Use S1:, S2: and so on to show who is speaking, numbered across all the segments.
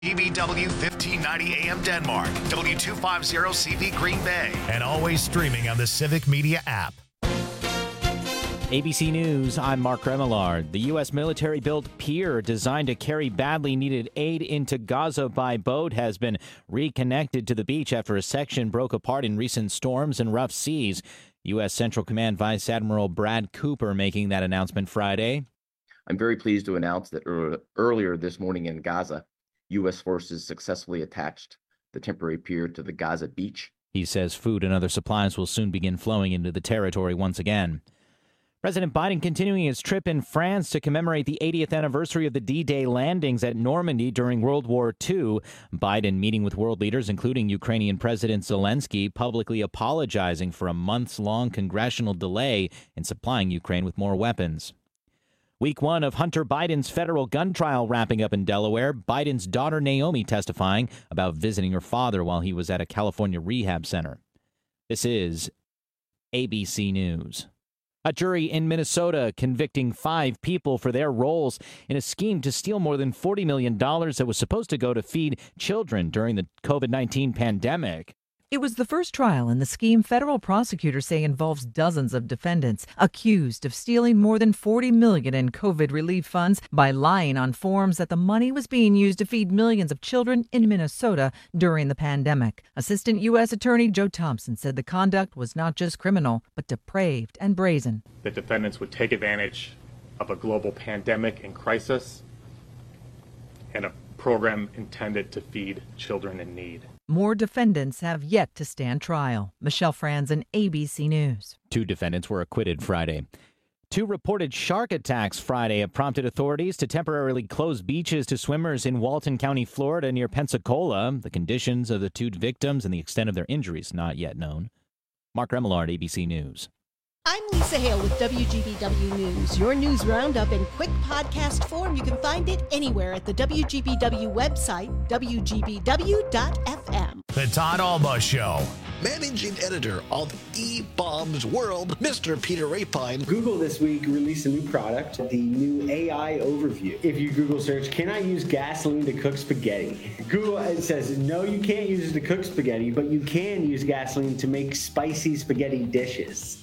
S1: EBW 1590 AM Denmark, W250CV Green Bay, and always streaming on the Civic Media app.
S2: ABC News, I'm Mark Remillard. The U.S. military-built pier designed to carry badly needed aid into Gaza by boat has been reconnected to the beach after a section broke apart in recent storms and rough seas. U.S. Central Command Vice Admiral Brad Cooper making that announcement Friday.
S3: I'm very pleased to announce that earlier this morning in Gaza, U.S. forces successfully attached the temporary pier to the Gaza beach.
S2: He says food and other supplies will soon begin flowing into the territory once again. President Biden continuing his trip in France to commemorate the 80th anniversary of the D-Day landings at Normandy during World War II. Biden meeting with world leaders, including Ukrainian President Zelensky, publicly apologizing for a months-long congressional delay in supplying Ukraine with more weapons. Week one of Hunter Biden's federal gun trial wrapping up in Delaware. Biden's daughter Naomi testifying about visiting her father while he was at a California rehab center. This is ABC News. A jury in Minnesota convicting 5 people for their roles in a scheme to steal more than $40 million that was supposed to go to feed children during the COVID-19 pandemic.
S4: It was the first trial in the scheme federal prosecutors say involves dozens of defendants accused of stealing more than $40 million in COVID relief funds by lying on forms that the money was being used to feed millions of children in Minnesota during the pandemic. Assistant U.S. Attorney Joe Thompson said the conduct was not just criminal, but depraved and brazen.
S5: The defendants would take advantage of a global pandemic and crisis and a program intended to feed children in need.
S4: More defendants have yet to stand trial. Michelle Franzen, ABC News.
S2: 2 defendants were acquitted Friday. 2 reported shark attacks Friday have prompted authorities to temporarily close beaches to swimmers in Walton County, Florida, near Pensacola. The conditions of the 2 victims and the extent of their injuries not yet known. Mark Remillard, ABC News.
S6: I'm Lisa Hale with WGBW News, your news roundup in quick podcast form. You can find it anywhere at the WGBW website, WGBW.fm.
S1: The Todd Alba Show.
S7: Managing editor of eBaum's World, Mr. Peter Rapine.
S8: Google this week released a new product, the new AI overview. If you Google search, can I use gasoline to cook spaghetti? Google says, no, you can't use it to cook spaghetti, but you can use gasoline to make spicy spaghetti dishes.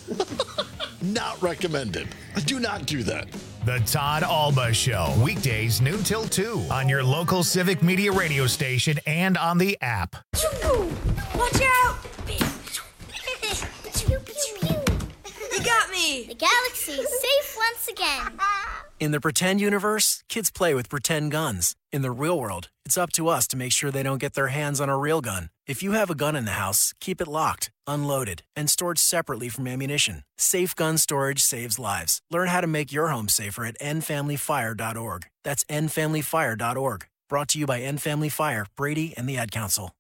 S7: Not recommended. Do not do that.
S1: The Todd Alba Show. Weekdays noon till 2 on your local Civic Media radio station and on the app.
S9: Watch out! You got me!
S10: The galaxy is safe once again.
S11: In the pretend universe, kids play with pretend guns. In the real world, it's up to us to make sure they don't get their hands on a real gun. If you have a gun in the house, keep it locked, unloaded, and stored separately from ammunition. Safe gun storage saves lives. Learn how to make your home safer at endfamilyfire.org. That's endfamilyfire.org. Brought to you by End Family Fire, Brady, and the Ad Council.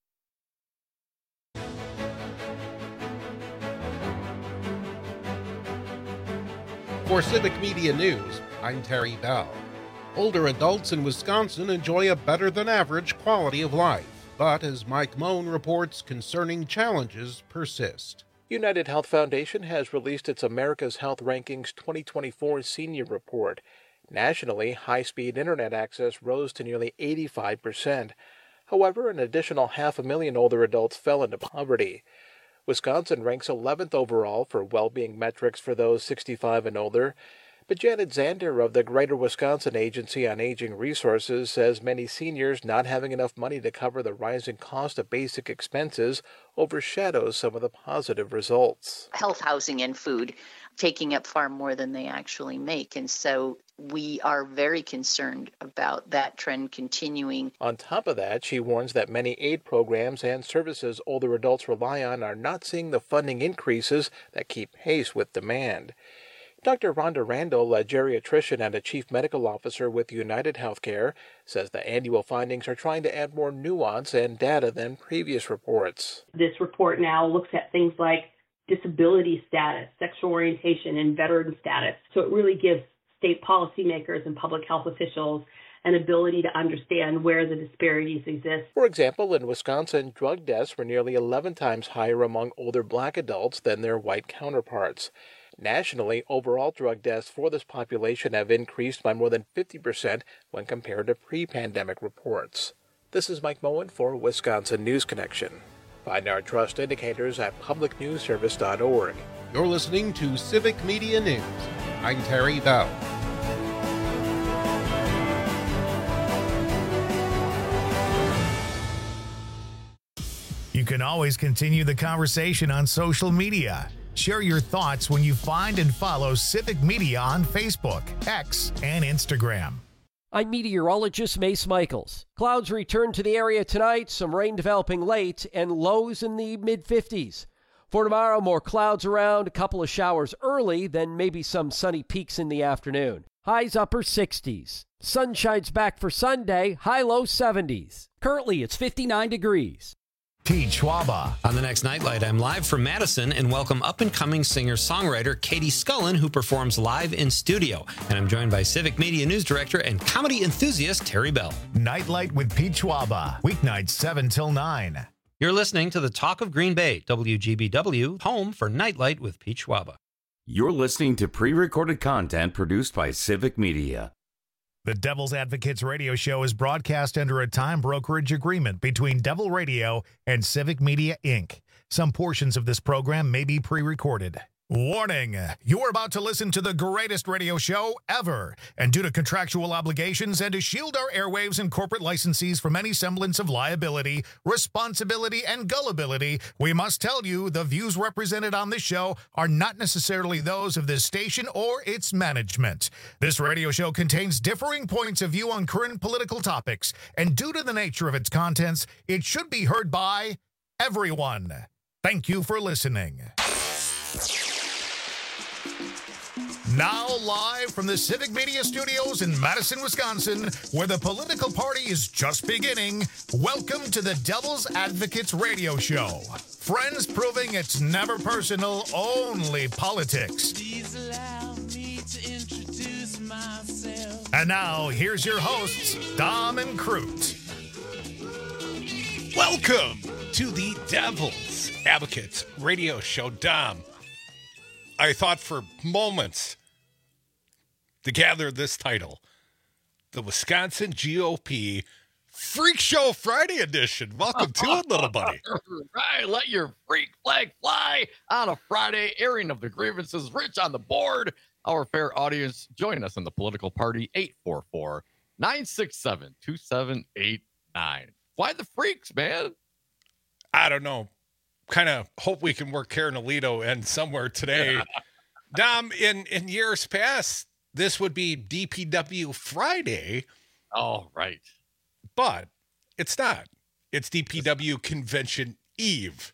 S12: For Civic Media News, I'm Terry Bell. Older adults in Wisconsin enjoy a better-than-average quality of life. But as Mike Moan reports, concerning challenges persist.
S13: United Health Foundation has released its America's Health Rankings 2024 Senior Report. Nationally, high-speed internet access rose to nearly 85%. However, an additional 500,000 older adults fell into poverty. Wisconsin ranks 11th overall for well-being metrics for those 65 and older. But Janet Zander of the Greater Wisconsin Agency on Aging Resources says many seniors not having enough money to cover the rising cost of basic expenses overshadows some of the positive results.
S14: Health, housing, and food taking up far more than they actually make. And so we are very concerned about that trend continuing.
S13: On top of that, she warns that many aid programs and services older adults rely on are not seeing the funding increases that keep pace with demand. Dr. Rhonda Randall, a geriatrician and a chief medical officer with United Healthcare, says the annual findings are trying to add more nuance and data than previous reports.
S15: This report now looks at things like disability status, sexual orientation, and veteran status. So it really gives state policymakers and public health officials an ability to understand where the disparities exist.
S13: For example, in Wisconsin, drug deaths were nearly 11 times higher among older black adults than their white counterparts. Nationally, overall drug deaths for this population have increased by more than 50% when compared to pre-pandemic reports. This is Mike Moen for Wisconsin News Connection. Find our trust indicators at publicnewsservice.org.
S12: You're listening to Civic Media News. I'm Terry Bell.
S1: You can always continue the conversation on social media. Share your thoughts when you find and follow Civic Media on Facebook, X, and Instagram.
S16: I'm meteorologist Mace Michaels. Clouds return to the area tonight, some rain developing late, and lows in the mid-50s. For tomorrow, more clouds around, a couple of showers early, then maybe some sunny peaks in the afternoon. Highs upper 60s. Sun shines back for Sunday, high-low 70s. Currently, it's 59 degrees.
S1: Pete Schwaba.
S17: On the next Nightlight, I'm live from Madison and welcome up-and-coming singer-songwriter Katie Scullen, who performs live in studio. And I'm joined by Civic Media News Director and comedy enthusiast Terry Bell.
S1: Nightlight with Pete Schwaba, weeknights 7 till 9.
S17: You're listening to the Talk of Green Bay, WGBW, home for Nightlight with Pete Schwaba.
S18: You're listening to pre-recorded content produced by Civic Media.
S1: The Devil's Advocates radio show is broadcast under a time brokerage agreement between Devil Radio and Civic Media, Inc. Some portions of this program may be pre-recorded. Warning, you are about to listen to the greatest radio show ever, and due to contractual obligations and to shield our airwaves and corporate licensees from any semblance of liability, responsibility, and gullibility, we must tell you the views represented on this show are not necessarily those of this station or its management. This radio show contains differing points of view on current political topics, and due to the nature of its contents, it should be heard by everyone. Thank you for listening. Now live from the Civic Media Studios in Madison, Wisconsin, where the political party is just beginning, welcome to the Devil's Advocates radio show. Friends proving it's never personal, only politics. Please allow me to introduce myself. And now, here's your hosts, Dom and Crute.
S19: Welcome to the Devil's Advocates radio show, Dom. I thought for moments to gather this title, the Wisconsin GOP Freak Show Friday edition. Welcome to it, little buddy.
S20: Right, let your freak flag fly on a Friday, airing of the grievances, Rich on the board. Our fair audience, join us in the political party, 844-967-2789. Why the freaks, man?
S19: I don't know. Kind of hope we can work Karen Alito and somewhere today. Dom, in years past, this would be DPW Friday.
S20: Oh, right.
S19: But it's not. It's DPW Convention Eve.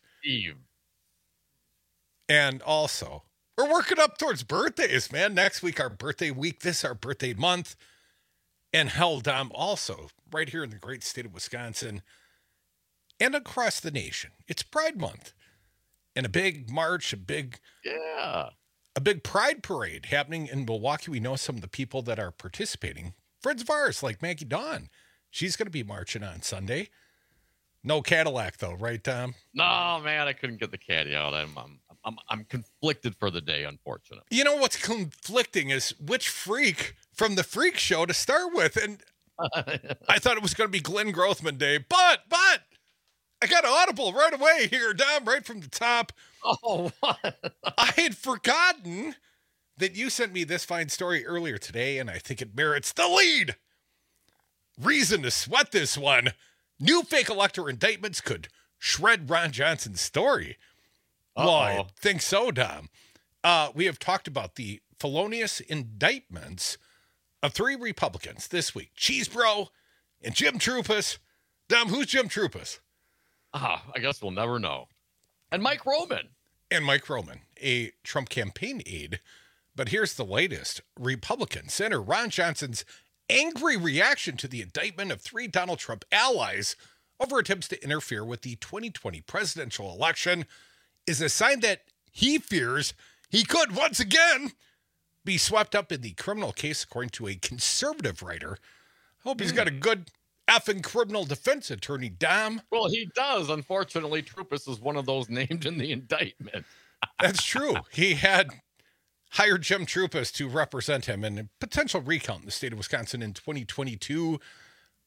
S19: And also, we're working up towards birthdays, man. Next week, our birthday week. This our birthday month. And hell, Dom, also, right here in the great state of Wisconsin and across the nation, it's Pride Month. And a big march, a big pride parade happening in Milwaukee. We know some of the people that are participating. Friends of ours, like Maggie Dawn. She's going to be marching on Sunday. No Cadillac, though, right, Tom?
S20: No, man, I couldn't get the caddy out. I'm conflicted for the day, unfortunately.
S19: You know what's conflicting is which freak from the Freak Show to start with. And I thought it was going to be Glenn Grothman Day, but I got an audible right away here, Dom, right from the top.
S20: Oh, what?
S19: I had forgotten that you sent me this fine story earlier today, and I think it merits the lead. Reason to sweat this one. New fake elector indictments could shred Ron Johnson's story. Well, I think so, Dom. We have talked about the felonious indictments of 3 Republicans this week. Cheese Bro and Jim Troupis. Dom, who's Jim Troupis?
S20: I guess we'll never know. And Mike Roman.
S19: A Trump campaign aide. But here's the latest. Republican Senator Ron Johnson's angry reaction to the indictment of 3 Donald Trump allies over attempts to interfere with the 2020 presidential election is a sign that he fears he could once again be swept up in the criminal case, according to a conservative writer. Hope he's got a good effing criminal defense attorney, Dom.
S20: Well, he does. Unfortunately, Troupis is one of those named in the indictment.
S19: That's true. He had hired Jim Troupis to represent him in a potential recount in the state of Wisconsin in 2022.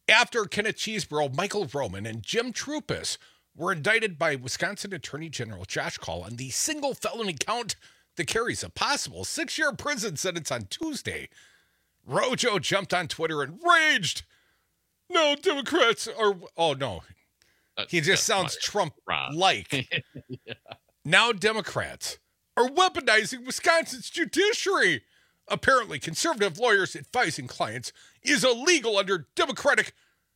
S19: after Kenneth Chesebro, Michael Roman, and Jim Troupis were indicted by Wisconsin Attorney General Josh Kaul on the single felony count that carries a possible 6-year prison sentence on Tuesday, Rojo jumped on Twitter and raged. No, Democrats are... Oh, no. He just sounds Trump-like. Yeah. Now Democrats are weaponizing Wisconsin's judiciary. Apparently, conservative lawyers advising clients is illegal under Democrat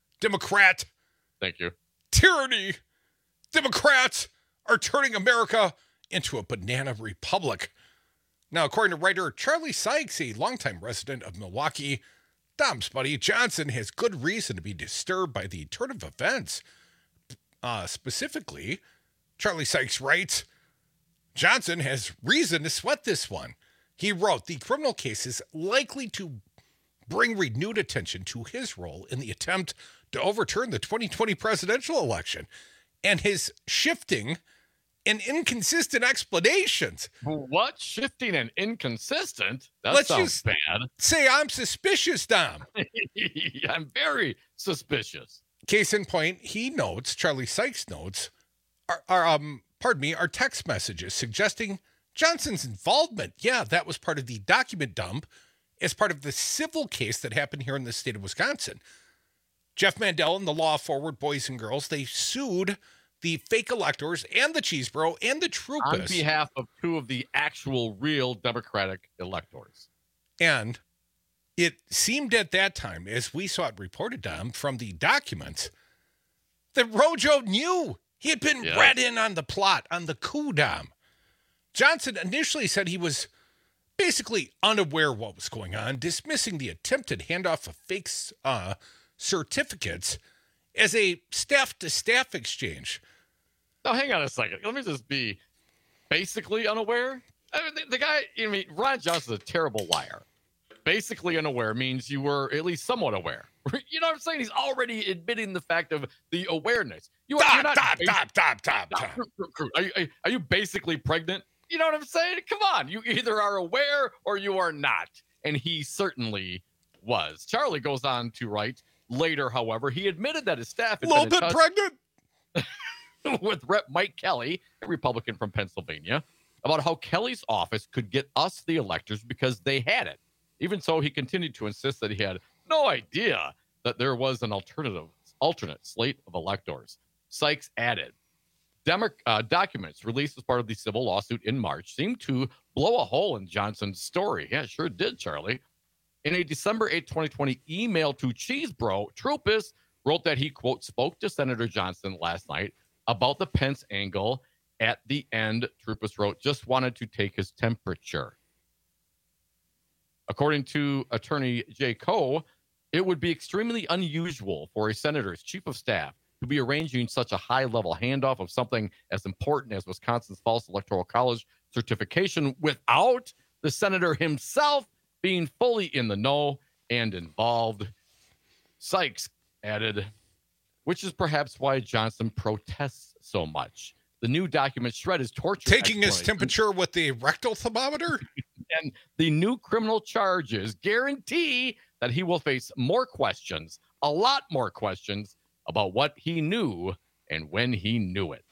S20: Thank you.
S19: tyranny. Democrats are turning America into a banana republic. Now, according to writer Charlie Sykes, a longtime resident of Milwaukee, Dom's buddy Johnson has good reason to be disturbed by the turn of events. Specifically, Charlie Sykes writes, Johnson has reason to sweat this one. He wrote, the criminal case is likely to bring renewed attention to his role in the attempt to overturn the 2020 presidential election and his shifting and inconsistent explanations.
S20: What? Shifting and inconsistent? That
S19: Let's
S20: sounds
S19: just
S20: bad.
S19: Say I'm suspicious, Dom.
S20: I'm very suspicious.
S19: Case in point, he notes, Charlie Sykes notes, our text messages suggesting Johnson's involvement. Yeah, that was part of the document dump as part of the civil case that happened here in the state of Wisconsin. Jeff Mandel and the Law Forward Boys and Girls, they sued the fake electors and the Chesebro and the Troupis.
S20: On behalf of two of the actual real Democratic electors.
S19: And it seemed at that time, as we saw it reported, Dom, from the documents, that Rojo knew. He had been read in on the plot, on the coup, Dom. Johnson initially said he was basically unaware of what was going on, dismissing the attempted handoff of fake certificates as a staff-to-staff exchange.
S20: Now, hang on a second. Let me just be basically unaware. I mean, the guy, Ron Johnson's a terrible liar. Basically unaware means you were at least somewhat aware. You know what I'm saying? He's already admitting the fact of the awareness. Stop. Are you basically pregnant? You know what I'm saying? Come on. You either are aware or you are not. And he certainly was. Charlie goes on to write later, however, he admitted that his staff had
S19: a little bit pregnant
S20: with Rep. Mike Kelly, a Republican from Pennsylvania, about how Kelly's office could get us, the electors, because they had it. Even so, he continued to insist that he had no idea that there was an alternate slate of electors. Sykes added, documents released as part of the civil lawsuit in March seemed to blow a hole in Johnson's story. Yeah, sure did, Charlie. In a December 8, 2020 email to Chesebro, Troupis wrote that he, quote, spoke to Senator Johnson last night about the Pence angle. At the end, Troupis wrote, just wanted to take his temperature. According to attorney Jay Coe, it would be extremely unusual for a senator's chief of staff to be arranging such a high-level handoff of something as important as Wisconsin's false electoral college certification without the senator himself being fully in the know and involved. Sykes added, which is perhaps why Johnson protests so much. The new document shred his torture.
S19: Taking his temperature with the rectal thermometer?
S20: And the new criminal charges guarantee that he will face more questions, a lot more questions, about what he knew and when he knew it.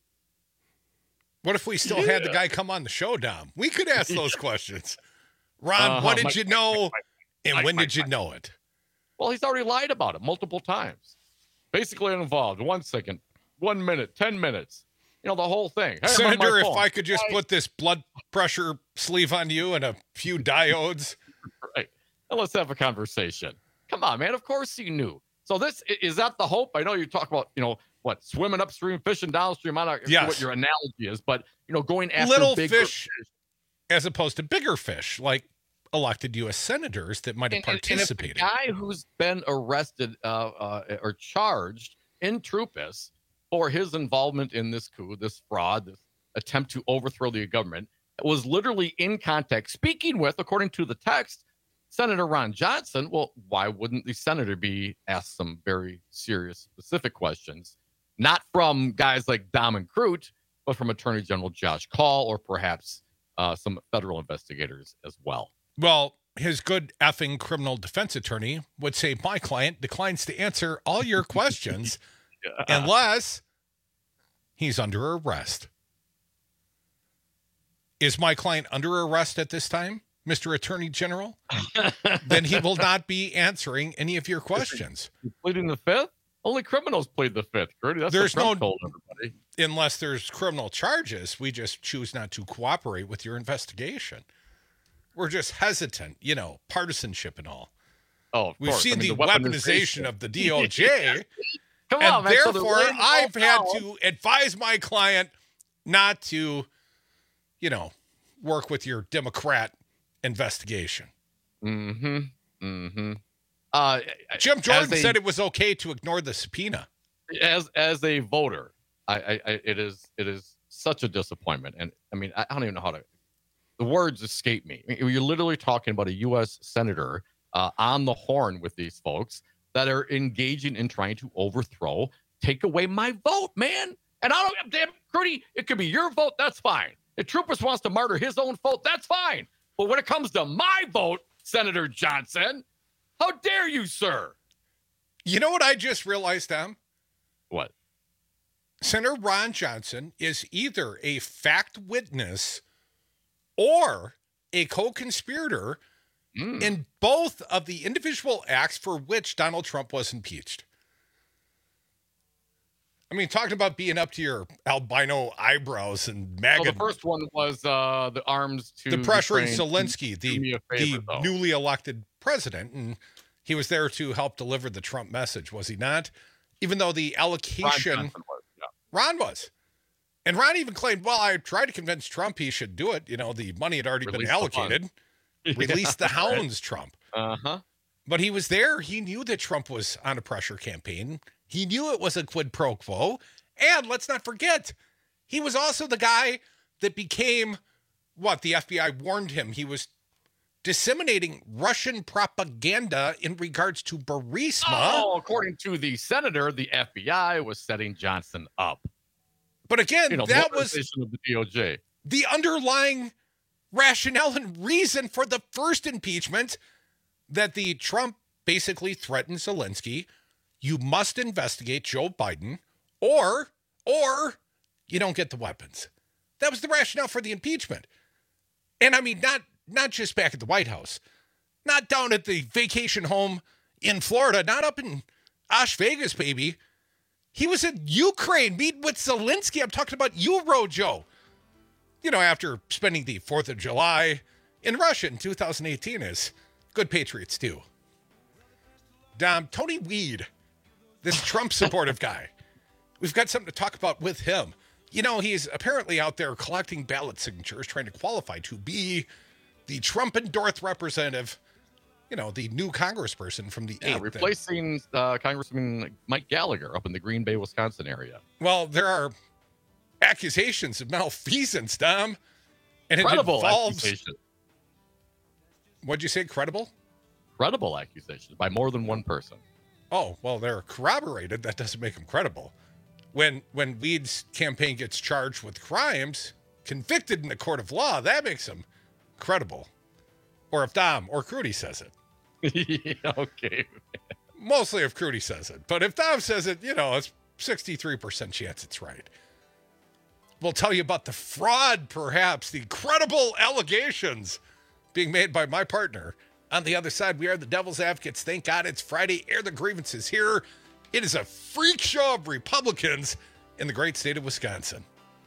S19: What if we still had the guy come on the show, Dom? We could ask those questions. Ron, what did you know, and when did you know it?
S20: Well, he's already lied about it multiple times. Basically uninvolved. 1 second, 1 minute, 10 minutes. You know, the whole thing. Hey,
S19: Senator, if I could just put this blood pressure sleeve on you and a few diodes.
S20: Right. And let's have a conversation. Come on, man. Of course you knew. So is that the hope? I know you talk about, swimming upstream, fishing downstream. I don't know what your analogy is, but, going after
S19: little
S20: bigger
S19: fish as opposed to bigger fish, like elected U.S. senators that might have participated.
S20: And if the guy who's been arrested or charged in Troupis for his involvement in this coup, this fraud, this attempt to overthrow the government, was literally in contact, speaking with, according to the text, Senator Ron Johnson. Well, why wouldn't the senator be asked some very serious, specific questions? Not from guys like Dom and Crute, but from Attorney General Josh Kaul or perhaps some federal investigators as well.
S19: Well, his good effing criminal defense attorney would say, my client declines to answer all your questions unless he's under arrest. Is my client under arrest at this time, Mr. Attorney General? Then he will not be answering any of your questions.
S20: He's pleading the fifth? Only criminals plead the fifth, Gertie. That's what Trump told everybody.
S19: Unless there's criminal charges, we just choose not to cooperate with your investigation. We're just hesitant, partisanship and all.
S20: Oh,
S19: we've seen the weaponization of the DOJ.
S20: Come
S19: and
S20: on, man.
S19: Therefore, I've had to advise my client not to, work with your Democrat investigation.
S20: Mm-hmm. Mm-hmm.
S19: Jim Jordan said it was okay to ignore the subpoena.
S20: As a voter, it is such a disappointment, and I mean I don't even know how to. The words escape me. I mean, you're literally talking about a U.S. senator on the horn with these folks that are engaging in trying to take away my vote, man. And I don't, damn, Crudy, it could be your vote. That's fine. If Troopers wants to martyr his own vote, that's fine. But when it comes to my vote, Senator Johnson, how dare you, sir?
S19: You know what I just realized, Tom?
S20: What?
S19: Senator Ron Johnson is either a fact witness or a co-conspirator in both of the individual acts for which Donald Trump was impeached. I mean, talking about being up to your albino eyebrows and MAGA.
S20: Well, the first one was the arms to
S19: the pressuring
S20: Ukraine
S19: Zelensky, the newly elected president, and he was there to help deliver the Trump message, was he not? Even though the allocation, Ron was. And Ron even claimed, well, I tried to convince Trump he should do it. The money had already been allocated. Release the hounds, Trump.
S20: Uh-huh.
S19: But he was there. He knew that Trump was on a pressure campaign. He knew it was a quid pro quo. And let's not forget, he was also the guy that became what the FBI warned him. He was disseminating Russian propaganda in regards to Burisma.
S20: Oh, according to the senator, the FBI was setting Johnson up.
S19: But again, that was
S20: of the DOJ.
S19: The underlying rationale and reason for the first impeachment, that the Trump basically threatened Zelensky. You must investigate Joe Biden or you don't get the weapons. That was the rationale for the impeachment. And I mean, not just back at the White House, not down at the vacation home in Florida, not up in Las Vegas, baby. He was in Ukraine meeting with Zelensky. I'm talking about Euro Joe. After spending the 4th of July in Russia in 2018, as good patriots do. Tony Weed, this Trump supportive guy, we've got something to talk about with him. He's apparently out there collecting ballot signatures, trying to qualify to be the Trump-endorsed representative, the new congressperson from the 8th.
S20: Replacing Congressman Mike Gallagher up in the Green Bay, Wisconsin area.
S19: Well, there are accusations of malfeasance, Dom. And
S20: credible
S19: it involves...
S20: accusation.
S19: What'd you say, credible?
S20: Credible accusations by more than one person.
S19: Oh, well, they're corroborated. That doesn't make them credible. When Weed's campaign gets charged with crimes, convicted in the court of law, that makes him credible. Or if Dom or Crudy says
S20: it. Yeah, okay.
S19: Mostly if Crudy says it. But if Dom says it, it's 63% chance it's right. We'll tell you about the fraud, perhaps, the credible allegations being made by my partner. On the other side, we are the Devil's Advocates. Thank God it's Friday. Air the grievances here. It is a freak show of Republicans in the great state of Wisconsin.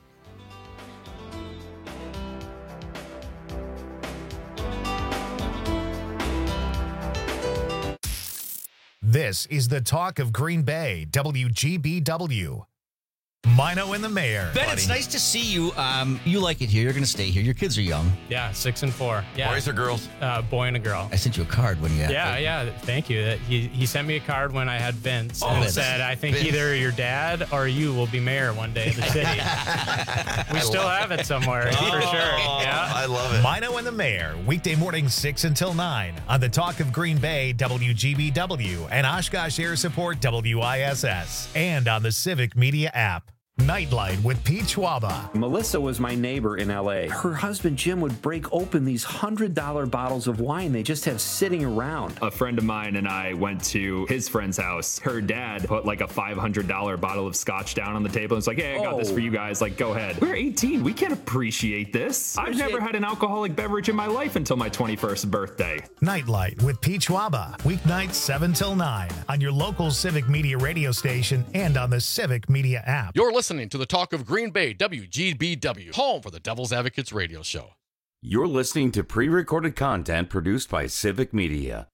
S1: This is the talk of Green Bay, WGBW. Mino and the mayor.
S21: Ben, it's nice to see you. You like it here. You're going to stay here. Your kids are young.
S22: Yeah, 6 and 4. Yeah.
S21: Boys or girls?
S22: Boy and a girl.
S21: I sent you a card when you...
S22: Yeah. Thank you. He sent me a card when I had Vince and said, I think either your dad or you will be mayor one day of the city. We still have it somewhere, for sure. Yeah.
S21: I love it.
S1: Mino and the mayor, weekday mornings 6 until 9 on the talk of Green Bay, WGBW, and Oshkosh Air Support, WISS, and on the Civic Media app. Nightlight with Pete Schwaba.
S3: Melissa was my neighbor in LA. Her husband Jim would break open these $100 bottles of wine they just have sitting around.
S5: A friend of mine and I went to his friend's house. Her dad put like a $500 bottle of scotch down on the table and was like, hey, I got this for you guys. Like, go ahead. We're 18. We can't appreciate this. I've never had an alcoholic beverage in my life until my 21st birthday.
S1: Nightlight with Pete Schwaba. Weeknights 7 till 9 on your local Civic Media radio station and on the Civic Media app.
S20: You're listening to the Talk of Green Bay, WGBW, home for the Devil's Advocates radio show.
S18: You're listening to pre-recorded content produced by Civic Media.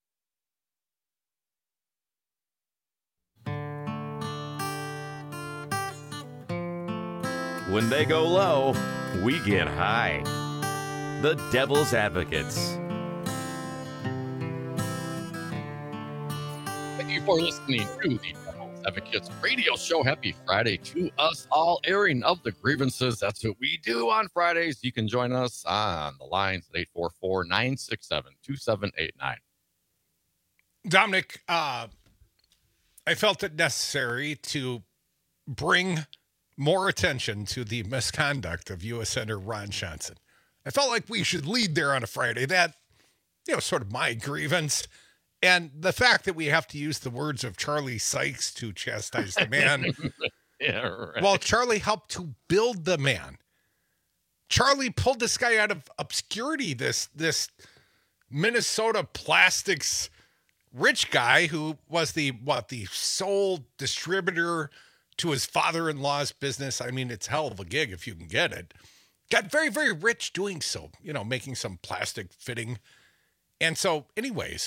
S18: When they go low, we get high. The Devil's Advocates.
S20: Thank you for listening to the Devil's Advocates radio show. Happy Friday to us all, airing of the grievances. That's what we do on Fridays. You can join us on the lines at 844-967-2789.
S19: Dominic, I felt it necessary to bring more attention to the misconduct of U.S. Senator Ron Johnson. I felt like we should lead there on a Friday. That, sort of my grievance. And the fact that we have to use the words of Charlie Sykes to chastise the man.
S20: Yeah, right.
S19: Well, Charlie helped to build the man. Charlie pulled this guy out of obscurity, this Minnesota plastics rich guy who was the sole distributor to his father-in-law's business. I mean, it's hell of a gig if you can get it. Got very, very rich doing so, making some plastic fitting. And so, anyways,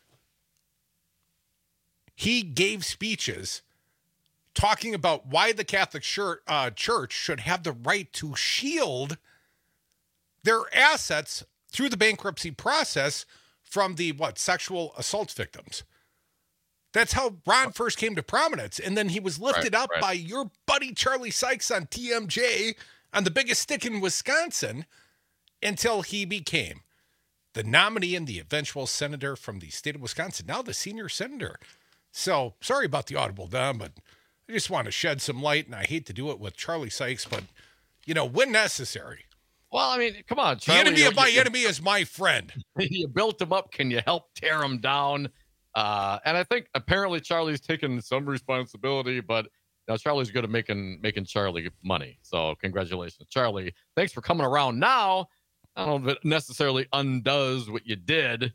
S19: he gave speeches talking about why the Catholic Church should have the right to shield their assets through the bankruptcy process from the, sexual assault victims. That's how Ron first came to prominence. And then he was lifted up by your buddy Charlie Sykes on TMJ on the biggest stick in Wisconsin until he became the nominee and the eventual senator from the state of Wisconsin, now the senior senator. So, sorry about the audible, Dom, but I just want to shed some light, and I hate to do it with Charlie Sykes, but, when necessary.
S20: Well, I mean, come on, Charlie.
S19: The enemy of my enemy is my friend.
S20: You built him up. Can you help tear him down? And I think apparently Charlie's taken some responsibility, but now Charlie's good at making Charlie money. So congratulations, Charlie. Thanks for coming around now. I don't know if it necessarily undoes what you did.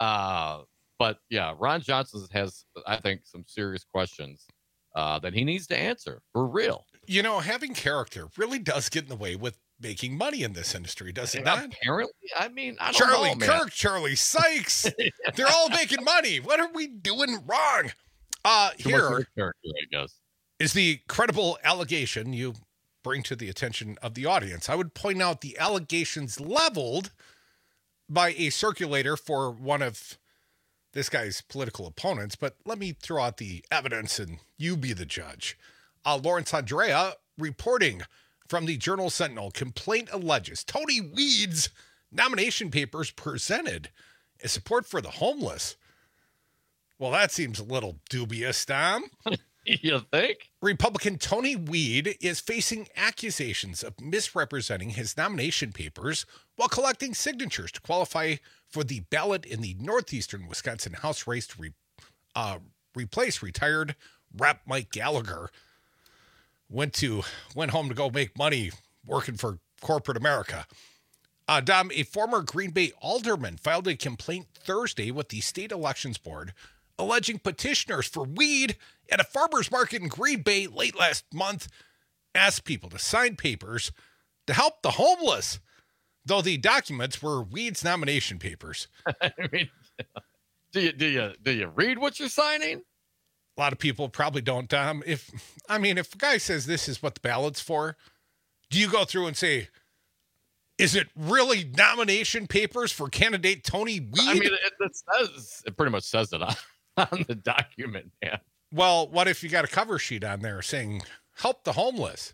S20: But yeah, Ron Johnson has, I think, some serious questions that he needs to answer for real.
S19: Having character really does get in the way with making money in this industry, does it not?
S20: Apparently, I mean, I don't
S19: Charlie
S20: know,
S19: Kirk, Charlie Sykes, they're all making money. What are we doing wrong? Here
S20: I guess,
S19: is the credible allegation you bring to the attention of the audience. I would point out the allegations leveled by a circulator for one of this guy's political opponents, but let me throw out the evidence and you be the judge. Lawrence Andrea reporting from the Journal Sentinel, complaint alleges Tony Weed's nomination papers presented as support for the homeless. Well, that seems a little dubious, Tom.
S20: You think?
S19: Republican Tony Weed is facing accusations of misrepresenting his nomination papers while collecting signatures to qualify for the ballot in the northeastern Wisconsin House race to replace retired Rep. Mike Gallagher. Went home to go make money working for corporate America. Dom, a former Green Bay alderman filed a complaint Thursday with the state elections board alleging petitioners for weed at a farmer's market in Green Bay late last month asked people to sign papers to help the homeless, though the documents were Weed's nomination papers.
S20: I mean, do you read what you're signing?
S19: A lot of people probably don't, Tom. If a guy says this is what the ballot's for, do you go through and say, is it really nomination papers for candidate Tony Weed?
S20: I mean, it pretty much says it on the document, yeah.
S19: Well, what if you got a cover sheet on there saying, help the homeless?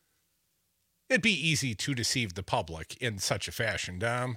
S19: It'd be easy to deceive the public in such a fashion, Dom.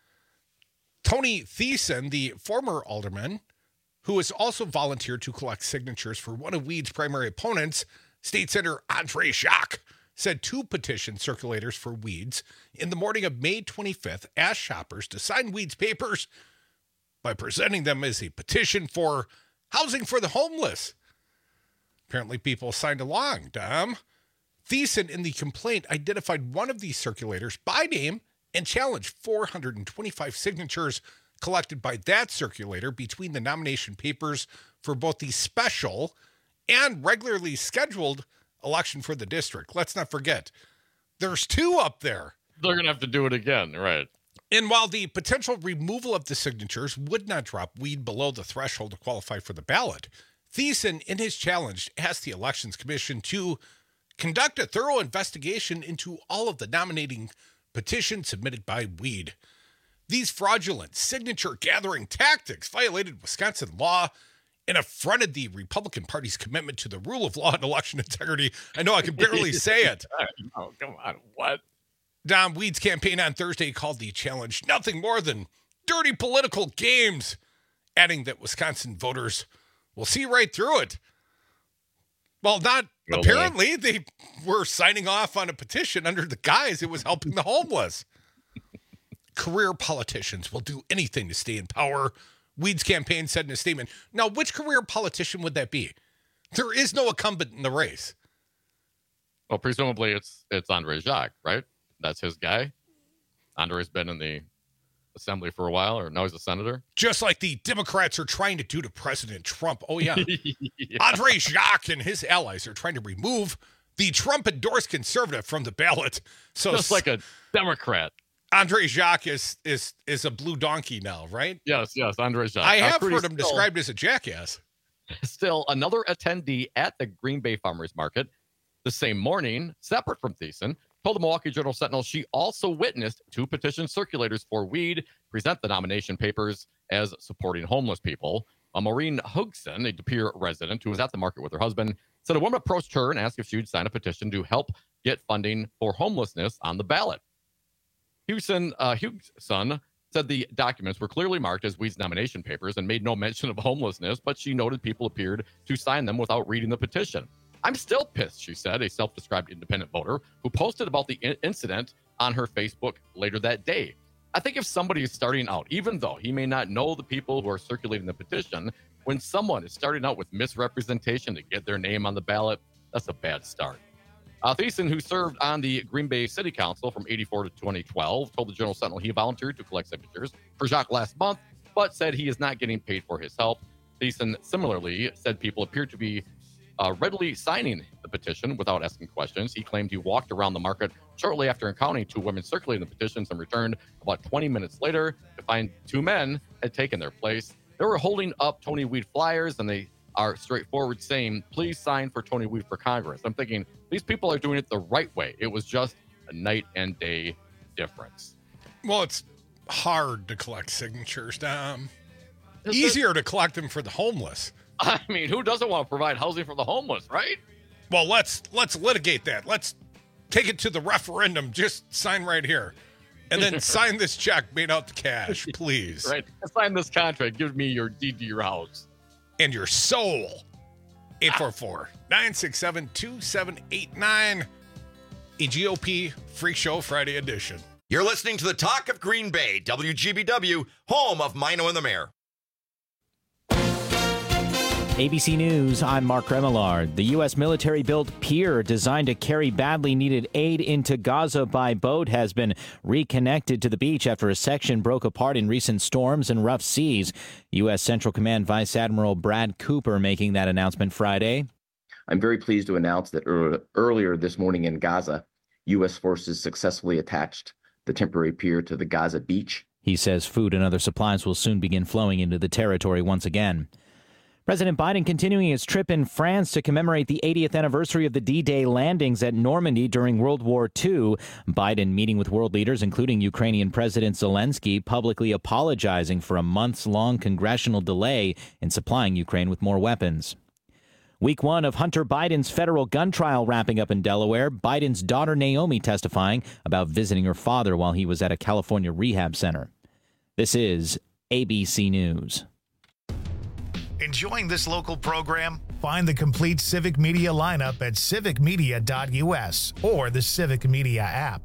S19: Tony Thiessen, the former alderman, who has also volunteered to collect signatures for one of Weed's primary opponents, State Senator Andre Jacques said 2 petition circulators for weeds in the morning of May 25th asked shoppers to sign weeds papers by presenting them as a petition for housing for the homeless. Apparently people signed along, Dom. Thiessen in the complaint identified one of these circulators by name and challenged 425 signatures collected by that circulator between the nomination papers for both the special and regularly scheduled election for the district. Let's not forget, there's 2 up there.
S20: They're going to have to do it again, right?
S19: And while the potential removal of the signatures would not drop weed below the threshold to qualify for the ballot, Thiessen, in his challenge, asked the Elections Commission to conduct a thorough investigation into all of the nominating petitions submitted by weed. These fraudulent signature-gathering tactics violated Wisconsin law and affronted the Republican Party's commitment to the rule of law and election integrity. I know I can barely say it.
S20: Oh, come on. What?
S19: Dom, Weed's campaign on Thursday called the challenge nothing more than dirty political games, adding that Wisconsin voters will see right through it. Well, not apparently. They were signing off on a petition under the guise it was helping the homeless. Career politicians will do anything to stay in power, Weed's campaign said in a statement. Now, which career politician would that be? There is no incumbent in the race.
S20: Well, presumably it's Andre Jacques, right? That's his guy. Andre's been in the assembly for a while, or now he's a senator.
S19: Just like the Democrats are trying to do to President Trump. Oh, yeah. Yeah. Andre Jacques and his allies are trying to remove the Trump-endorsed conservative from the ballot. So
S20: just like a Democrat.
S19: Andre Jacques is a blue donkey now, right?
S20: Yes, Andre Jacques.
S19: I have heard him described as a jackass.
S20: Still, another attendee at the Green Bay Farmers Market the same morning, separate from Thiessen, told the Milwaukee Journal-Sentinel she also witnessed 2 petition circulators for weed present the nomination papers as supporting homeless people. Maureen Hugson, a De Pere resident who was at the market with her husband, said a woman approached her and asked if she would sign a petition to help get funding for homelessness on the ballot. Hugson said the documents were clearly marked as Weed's nomination papers and made no mention of homelessness, but she noted people appeared to sign them without reading the petition. I'm still pissed, she said, a self-described independent voter who posted about the incident on her Facebook later that day. I think if somebody is starting out, even though he may not know the people who are circulating the petition, when someone is starting out with misrepresentation to get their name on the ballot, that's a bad start. Thiessen, who served on the Green Bay City Council from 1984 to 2012, told the Journal-Sentinel he volunteered to collect signatures for Jacques last month, but said he is not getting paid for his help. Thiessen similarly said people appeared to be readily signing the petition without asking questions. He claimed he walked around the market shortly after encountering 2 women circulating the petitions and returned about 20 minutes later to find 2 men had taken their place. They were holding up Tony Weed flyers, and they are straightforward saying, please sign for Tony Weed for Congress. I'm thinking, these people are doing it the right way. It was just a night and day difference.
S19: Well, it's hard to collect signatures, Dom. Easier to collect them for the homeless.
S20: I mean, who doesn't want to provide housing for the homeless, right?
S19: Well, let's litigate that. Let's take it to the referendum. Just sign right here. And then sign this check made out to cash, please.
S20: Right. Sign this contract. Give me your deed to your house.
S19: And your soul. 844-967-2789. A GOP Freak Show Friday edition.
S18: You're listening to the Talk of Green Bay, WGBW, home of Mino and the Mayor.
S2: ABC News, I'm Mark Remillard. The U.S. military-built pier designed to carry badly needed aid into Gaza by boat has been reconnected to the beach after a section broke apart in recent storms and rough seas. U.S. Central Command Vice Admiral Brad Cooper making that announcement Friday.
S4: I'm very pleased to announce that earlier this morning in Gaza, U.S. forces successfully attached the temporary pier to the Gaza beach.
S2: He says food and other supplies will soon begin flowing into the territory once again. President Biden continuing his trip in France to commemorate the 80th anniversary of the D-Day landings at Normandy during World War II. Biden meeting with world leaders, including Ukrainian President Zelensky, publicly apologizing for a months-long congressional delay in supplying Ukraine with more weapons. Week 1 of Hunter Biden's federal gun trial wrapping up in Delaware. Biden's daughter Naomi testifying about visiting her father while he was at a California rehab center. This is ABC News.
S1: Enjoying this local program? Find the complete Civic Media lineup at civicmedia.us or the Civic Media app.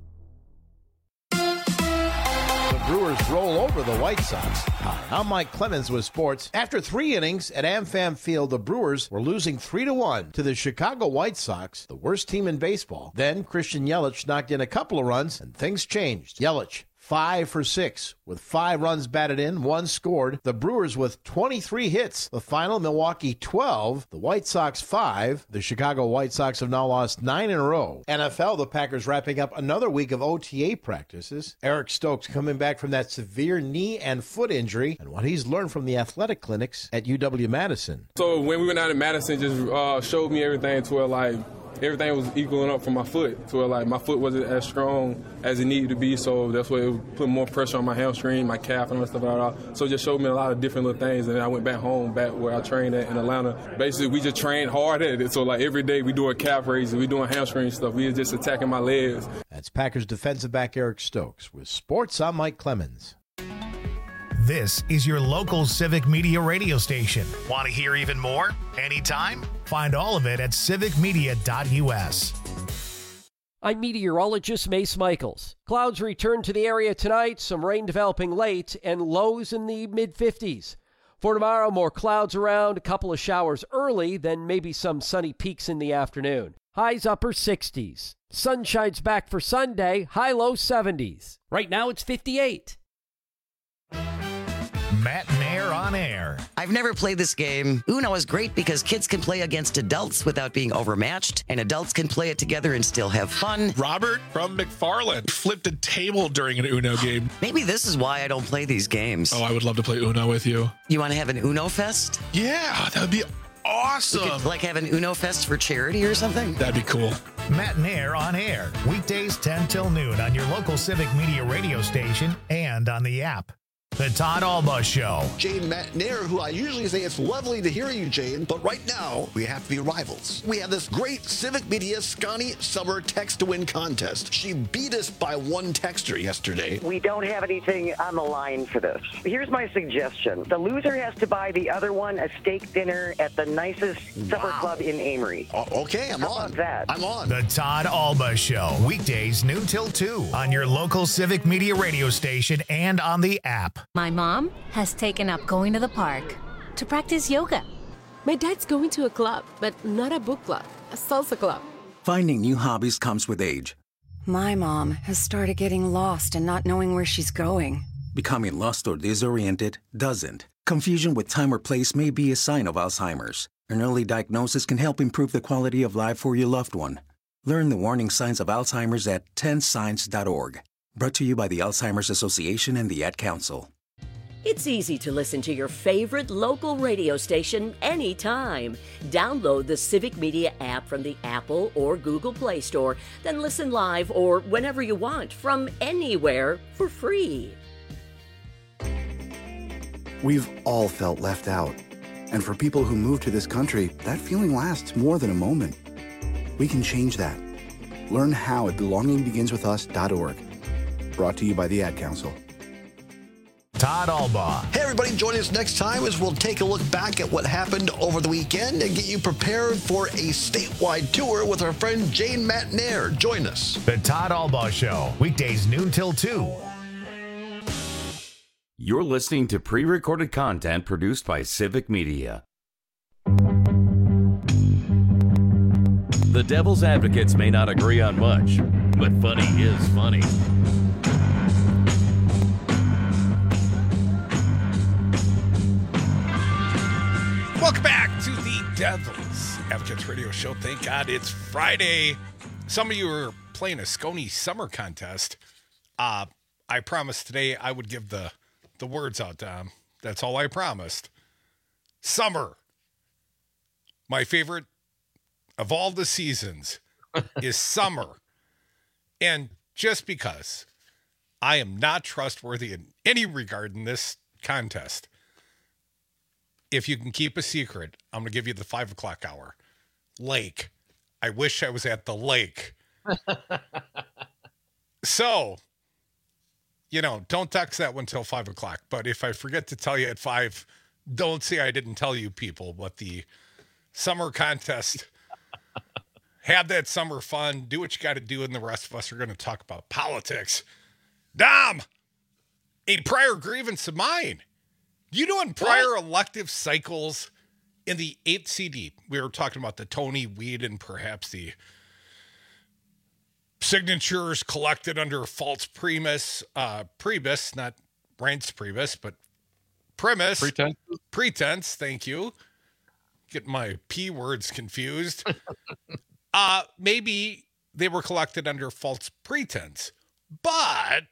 S6: The Brewers roll over the White Sox. Hi, I'm Mike Clemens with sports. After 3 innings at AmFam Field, the Brewers were losing 3-1 to the Chicago White Sox, the worst team in baseball. Then Christian Yelich knocked in a couple of runs, and things changed. Yelich, 5 for 6, with 5 runs batted in, 1 scored. The Brewers with 23 hits. The final, Milwaukee 12, the White Sox 5. The Chicago White Sox have now lost 9 in a row. NFL, the Packers wrapping up another week of OTA practices. Eric Stokes coming back from that severe knee and foot injury, and what he's learned from the athletic clinics at UW-Madison.
S8: So when we went out in Madison, just showed me everything to where, like, everything was equaling up for my foot to where, like, my foot wasn't as strong as it needed to be, so that's why it put more pressure on my hamstring, my calf, and all that stuff like that. So it just showed me a lot of different little things, and then I went back home, back where I trained at in Atlanta. Basically, we just trained hard at it, so, like, every day we doing calf raises, we doing hamstring stuff. We were just attacking my legs.
S6: That's Packers defensive back Eric Stokes. With sports, I'm Mike Clemens.
S1: This is your local Civic Media radio station. Want to hear even more? Anytime? Find all of it at civicmedia.us.
S16: I'm meteorologist Mace Michaels. Clouds return to the area tonight, some rain developing late, and lows in the mid-50s. For tomorrow, more clouds around, a couple of showers early, then maybe some sunny peaks in the afternoon. Highs upper 60s. Sunshine's back for Sunday, high-low 70s. Right now it's 58.
S1: Matt Nair on air.
S23: I've never played this game. Uno is great because kids can play against adults without being overmatched, and adults can play it together and still have fun.
S24: Robert from McFarland flipped a table during an Uno game.
S23: Maybe this is why I don't play these games.
S24: Oh, I would love to play Uno with you.
S23: You want to have an Uno Fest?
S24: Yeah, that would be awesome.
S23: We could, like, have an Uno Fest for charity or something?
S24: That'd be cool.
S1: Matt Nair on air. Weekdays 10 till noon on your local Civic Media radio station and on the app. The Todd Alba Show.
S7: Jane Matt Nair, who I usually say it's lovely to hear you, Jane, but right now we have to be rivals. We have this great Civic Media Scotty Summer Text to Win contest. She beat us by 1 texter yesterday.
S25: We don't have anything on the line for this. Here's my suggestion. The loser has to buy the other one a steak dinner at the nicest supper club in Amory.
S7: Okay, I'm
S25: How
S7: on.
S25: about that?
S7: I'm on.
S1: The Todd Alba Show. Weekdays noon till 2 on your local Civic Media radio station and on the app.
S26: My mom has taken up going to the park to practice yoga.
S27: My dad's going to a club, but not a book club, a salsa club.
S28: Finding new hobbies comes with age.
S29: My mom has started getting lost and not knowing where she's going.
S28: Becoming lost or disoriented doesn't. Confusion with time or place may be a sign of Alzheimer's. An early diagnosis can help improve the quality of life for your loved one. Learn the warning signs of Alzheimer's at 10signs.org. Brought to you by the Alzheimer's Association and the Ad Council.
S30: It's easy to listen to your favorite local radio station anytime. Download the Civic Media app from the Apple or Google Play Store, then listen live or whenever you want from anywhere for free.
S31: We've all felt left out. And for people who move to this country, that feeling lasts more than a moment. We can change that. Learn how at belongingbeginswithus.org. Brought to you by the Ad Council.
S1: Todd Alba.
S7: Hey, everybody, join us next time as we'll take a look back at what happened over the weekend and get you prepared for a statewide tour with our friend Jane Matt Nair. Join us.
S1: The Todd Alba Show. Weekdays noon till 2.
S18: You're listening to pre-recorded content produced by Civic Media. The Devil's Advocates may not agree on much, but funny is funny.
S19: Welcome back to the Devil's Advocates Radio Show. Thank God it's Friday. Some of you are playing a Scony Summer Contest. I promised today I would give the words out, Dom. That's all I promised. Summer. My favorite of all the seasons is summer. And just because I am not trustworthy in any regard in this contest, if you can keep a secret, I'm going to give you the 5 o'clock hour. Lake. I wish I was at the lake. So, don't text that one till 5 o'clock. But if I forget to tell you at 5, don't say I didn't tell you, people, what the summer contest. Have that summer fun. Do what you got to do, and the rest of us are going to talk about politics. Dom, a prior grievance of mine. You doing prior elective cycles in the 8th CD? We were talking about the Tony Weed and perhaps the signatures collected under false premise, not Reince Priebus, but premise. Pretense, thank you. Get my P words confused. Maybe they were collected under false pretense, but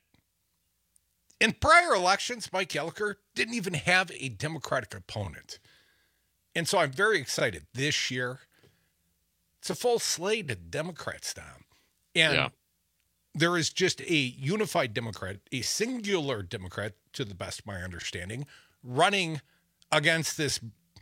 S19: in prior elections, Mike Yelliker didn't even have a Democratic opponent. And so I'm very excited this year. It's a full slate of Democrats, Dom. And there is just a unified Democrat, a singular Democrat, to the best of my understanding, running against this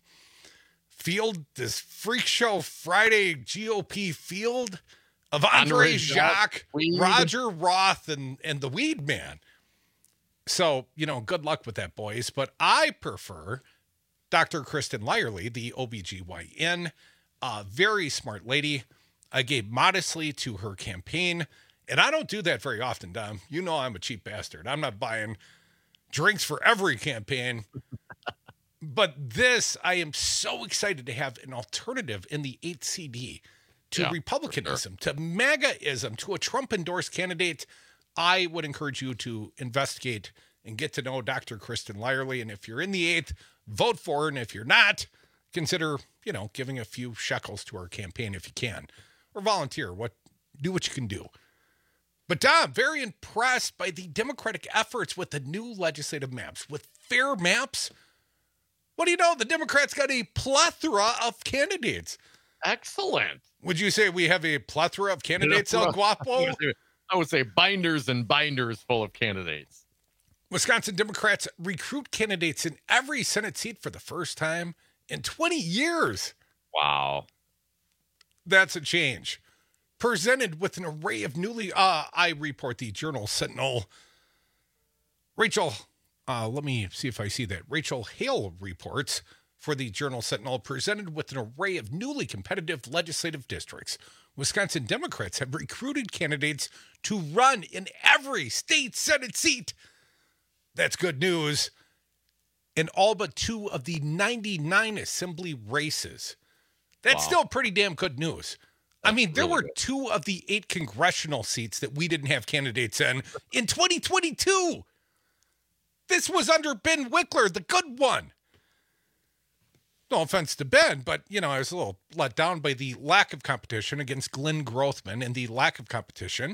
S19: field, this freak show Friday GOP field of Andre Jacques, Roger Roth, and the Weed Man. So, good luck with that, boys. But I prefer Dr. Kristen Lyerly, the OBGYN, a very smart lady. I gave modestly to her campaign, and I don't do that very often, Dom. You know I'm a cheap bastard. I'm not buying drinks for every campaign. But this, I am so excited to have an alternative in the 8th CD to Republicanism, to MAGA-ism, to a Trump-endorsed candidate. I would encourage you to investigate and get to know Dr. Kristen Lyerly. And if you're in the 8th, vote for her. And if you're not, consider, giving a few shekels to her campaign if you can. Or volunteer. Do what you can do. But Dom, very impressed by the Democratic efforts with the new legislative maps. With fair maps, what do you know? The Democrats got a plethora of candidates.
S20: Excellent.
S19: Would you say we have a plethora of candidates, El Guapo?
S20: I would say binders and binders full of candidates.
S19: Wisconsin Democrats recruit candidates in every Senate seat for the first time in 20 years.
S20: Wow.
S19: That's a change. Presented with an array of newly, I report the Journal Sentinel. Rachel, let me see if I see that. Rachel Hale reports for the Journal Sentinel, presented with an array of newly competitive legislative districts. Wisconsin Democrats have recruited candidates to run in every state Senate seat. That's good news. In all but 2 of the 99 assembly races. That's still pretty damn good news. I mean, there were 2 of the 8 congressional seats that we didn't have candidates in 2022. This was under Ben Wickler, the good one. No offense to Ben, but, I was a little let down by the lack of competition against Glenn Grothman and the lack of competition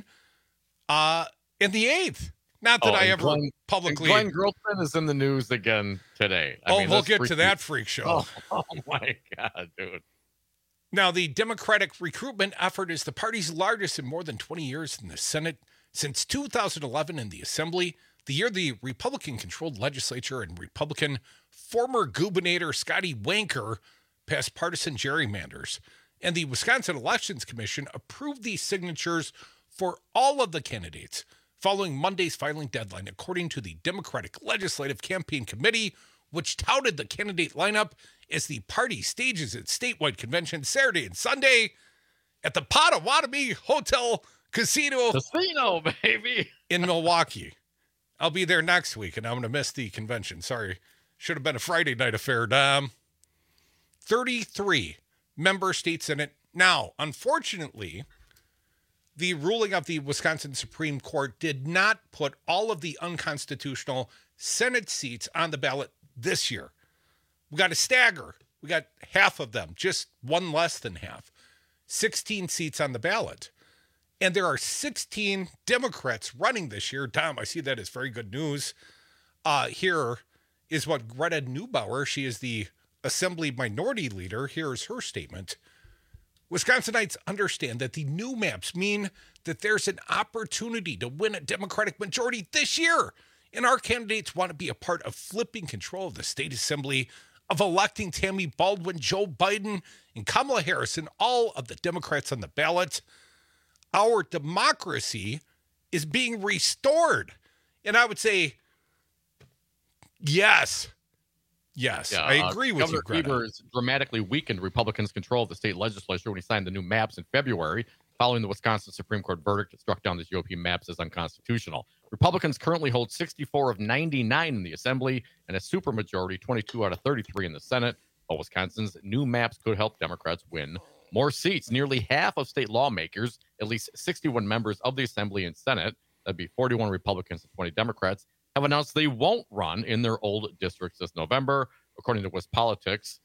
S19: in the 8th. Not that I ever publicly...
S20: Glenn Grothman is in the news again today.
S19: We'll get to that freak show.
S20: Oh, my God, dude.
S19: Now, the Democratic recruitment effort is the party's largest in more than 20 years in the Senate. Since 2011 in the Assembly, the year the Republican-controlled legislature and Republican former Gubernator Scotty Wanker passed partisan gerrymanders, and the Wisconsin Elections Commission approved these signatures for all of the candidates following Monday's filing deadline, according to the Democratic Legislative Campaign Committee, which touted the candidate lineup as the party stages its statewide convention Saturday and Sunday at the Potawatomi Hotel Casino,
S20: baby,
S19: in Milwaukee. I'll be there next week, and I'm going to miss the convention. Sorry. Should have been a Friday night affair, Dom. 33 member states in it. Now, unfortunately, the ruling of the Wisconsin Supreme Court did not put all of the unconstitutional Senate seats on the ballot this year. We got a stagger. We got half of them, just one less than half. 16 seats on the ballot. And there are 16 Democrats running this year. Tom, I see that as very good news. Here is what Greta Neubauer, she is the Assembly Minority Leader. Here is her statement. Wisconsinites understand that the new maps mean that there's an opportunity to win a Democratic majority this year. And our candidates want to be a part of flipping control of the state assembly, of electing Tammy Baldwin, Joe Biden, and Kamala Harris, and all of the Democrats on the ballot. Our democracy is being restored. And I would say, yes, Yes, I agree with you, Greta.
S20: Governor Evers dramatically weakened Republicans' control of the state legislature when he signed the new maps in February, following the Wisconsin Supreme Court verdict that struck down the GOP maps as unconstitutional. Republicans currently hold 64 of 99 in the Assembly and a supermajority, 22 out of 33 in the Senate. But Wisconsin's new maps could help Democrats win more seats. Nearly half of state lawmakers, at least 61 members of the Assembly and Senate, that'd be 41 Republicans and 20 Democrats, have announced they won't run in their old districts this November, according to WisPolitics.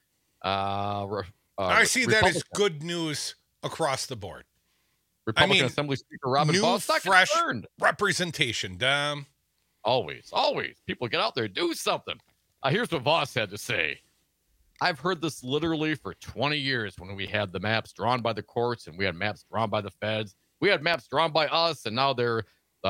S19: I see that as good news across the board.
S20: Republican Assembly Speaker Robin
S19: new,
S20: Vos,
S19: fresh representation, Dom.
S20: Always. People get out there, do something. Here's what Vos had to say. I've heard this literally for 20 years when we had the maps drawn by the courts and we had maps drawn by the feds. We had maps drawn by us, and now the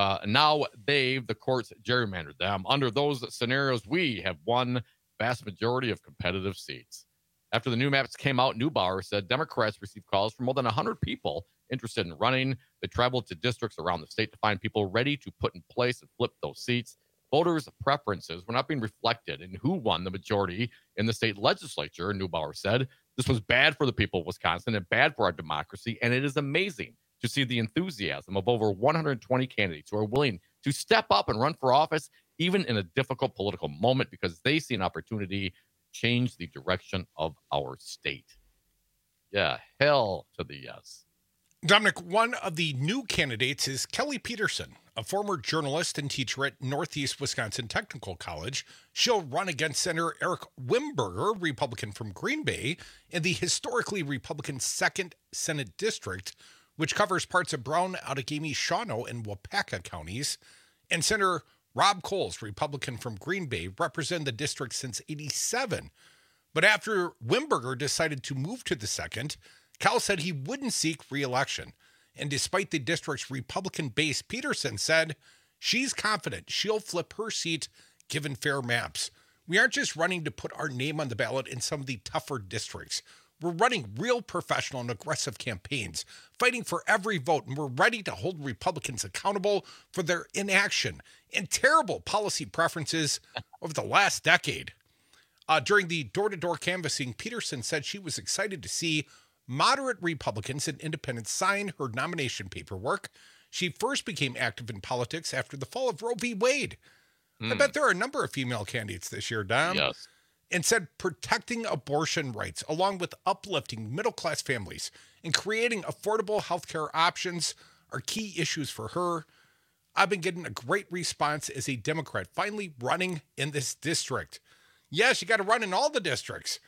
S20: courts gerrymandered them. Under those scenarios, we have won vast majority of competitive seats. After the new maps came out, Neubauer said Democrats received calls from more than 100 people interested in running. They traveled to districts around the state to find people ready to put in place and flip those seats. Voters' preferences were not being reflected in who won the majority in the state legislature, Neubauer said. This was bad for the people of Wisconsin and bad for our democracy, and it is amazing to see the enthusiasm of over 120 candidates who are willing to step up and run for office, even in a difficult political moment, because they see an opportunity to change the direction of our state. Yeah, hell to the yes.
S19: Dominic, one of the new candidates is Kelly Peterson, a former journalist and teacher at Northeast Wisconsin Technical College. She'll run against Senator Eric Wimberger, Republican from Green Bay, in the historically Republican 2nd Senate District, which covers parts of Brown, Outagamie, Shawano, and Wapaka counties. And Senator Rob Coles, Republican from Green Bay, represented the district since '87. But after Wimberger decided to move to the 2nd, Cal said he wouldn't seek re-election. And despite the district's Republican base, Peterson said she's confident she'll flip her seat given fair maps. We aren't just running to put our name on the ballot in some of the tougher districts. We're running real professional and aggressive campaigns, fighting for every vote, and we're ready to hold Republicans accountable for their inaction and terrible policy preferences over the last decade. During the door-to-door canvassing, Peterson said she was excited to see moderate Republicans and independents sign her nomination paperwork. She first became active in politics after the fall of Roe v. Wade. I bet there are a number of female candidates this year, Dom.
S20: Yes.
S19: And said protecting abortion rights, along with uplifting middle-class families and creating affordable healthcare options, are key issues for her. I've been getting a great response as a Democrat, finally running in this district. Yes, you got to run in all the districts.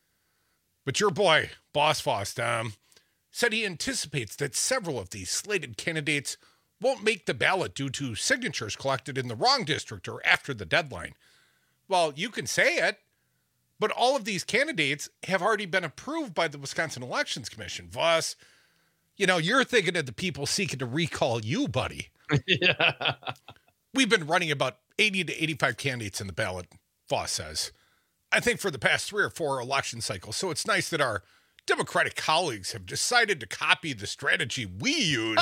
S19: But your boy, Boss Foss, said he anticipates that several of these slated candidates won't make the ballot due to signatures collected in the wrong district or after the deadline. Well, you can say it, but all of these candidates have already been approved by the Wisconsin Elections Commission. Voss, you're thinking of the people seeking to recall you, buddy.
S20: Yeah.
S19: We've been running about 80 to 85 candidates in the ballot, Voss says, I think for the past 3 or 4 election cycles. So it's nice that our Democratic colleagues have decided to copy the strategy we use.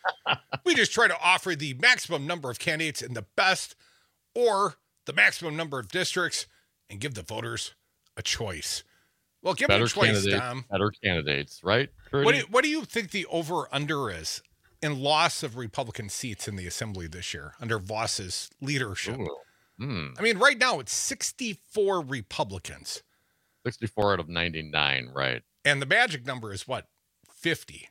S19: We just try to offer the maximum number of candidates in the best or the maximum number of districts and give the voters a choice. Well, give them a choice, Dom.
S20: Better candidates, right?
S19: What do you think the over-under is in loss of Republican seats in the Assembly this year under Voss's leadership? I mean, right now it's 64 Republicans.
S20: 64 out of 99, right.
S19: And the magic number is what? 50.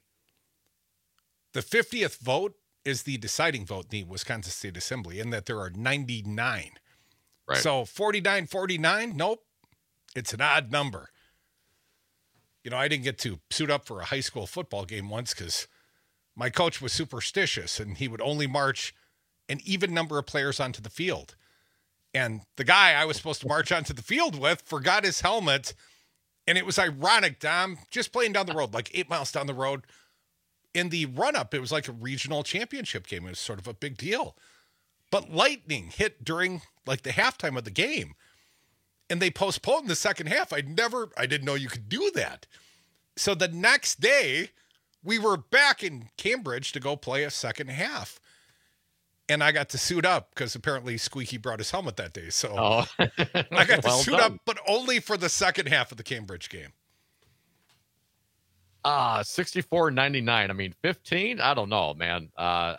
S19: The 50th vote is the deciding vote in the Wisconsin State Assembly, in that there are 99.
S20: Right.
S19: So 49-49, nope. It's an odd number. I didn't get to suit up for a high school football game once because my coach was superstitious and he would only march an even number of players onto the field. And the guy I was supposed to march onto the field with forgot his helmet. And it was ironic, Dom, just playing down the road, like 8 miles down the road. In the run-up, it was like a regional championship game. It was sort of a big deal. But lightning hit during like the halftime of the game. And they postponed the second half. I didn't know you could do that. So the next day, we were back in Cambridge to go play a second half. and I got to suit up because apparently Squeaky brought his helmet that day. So I got to suit up, but only for the second half of the Cambridge game.
S20: 64.99. I mean, 15. I don't know, man.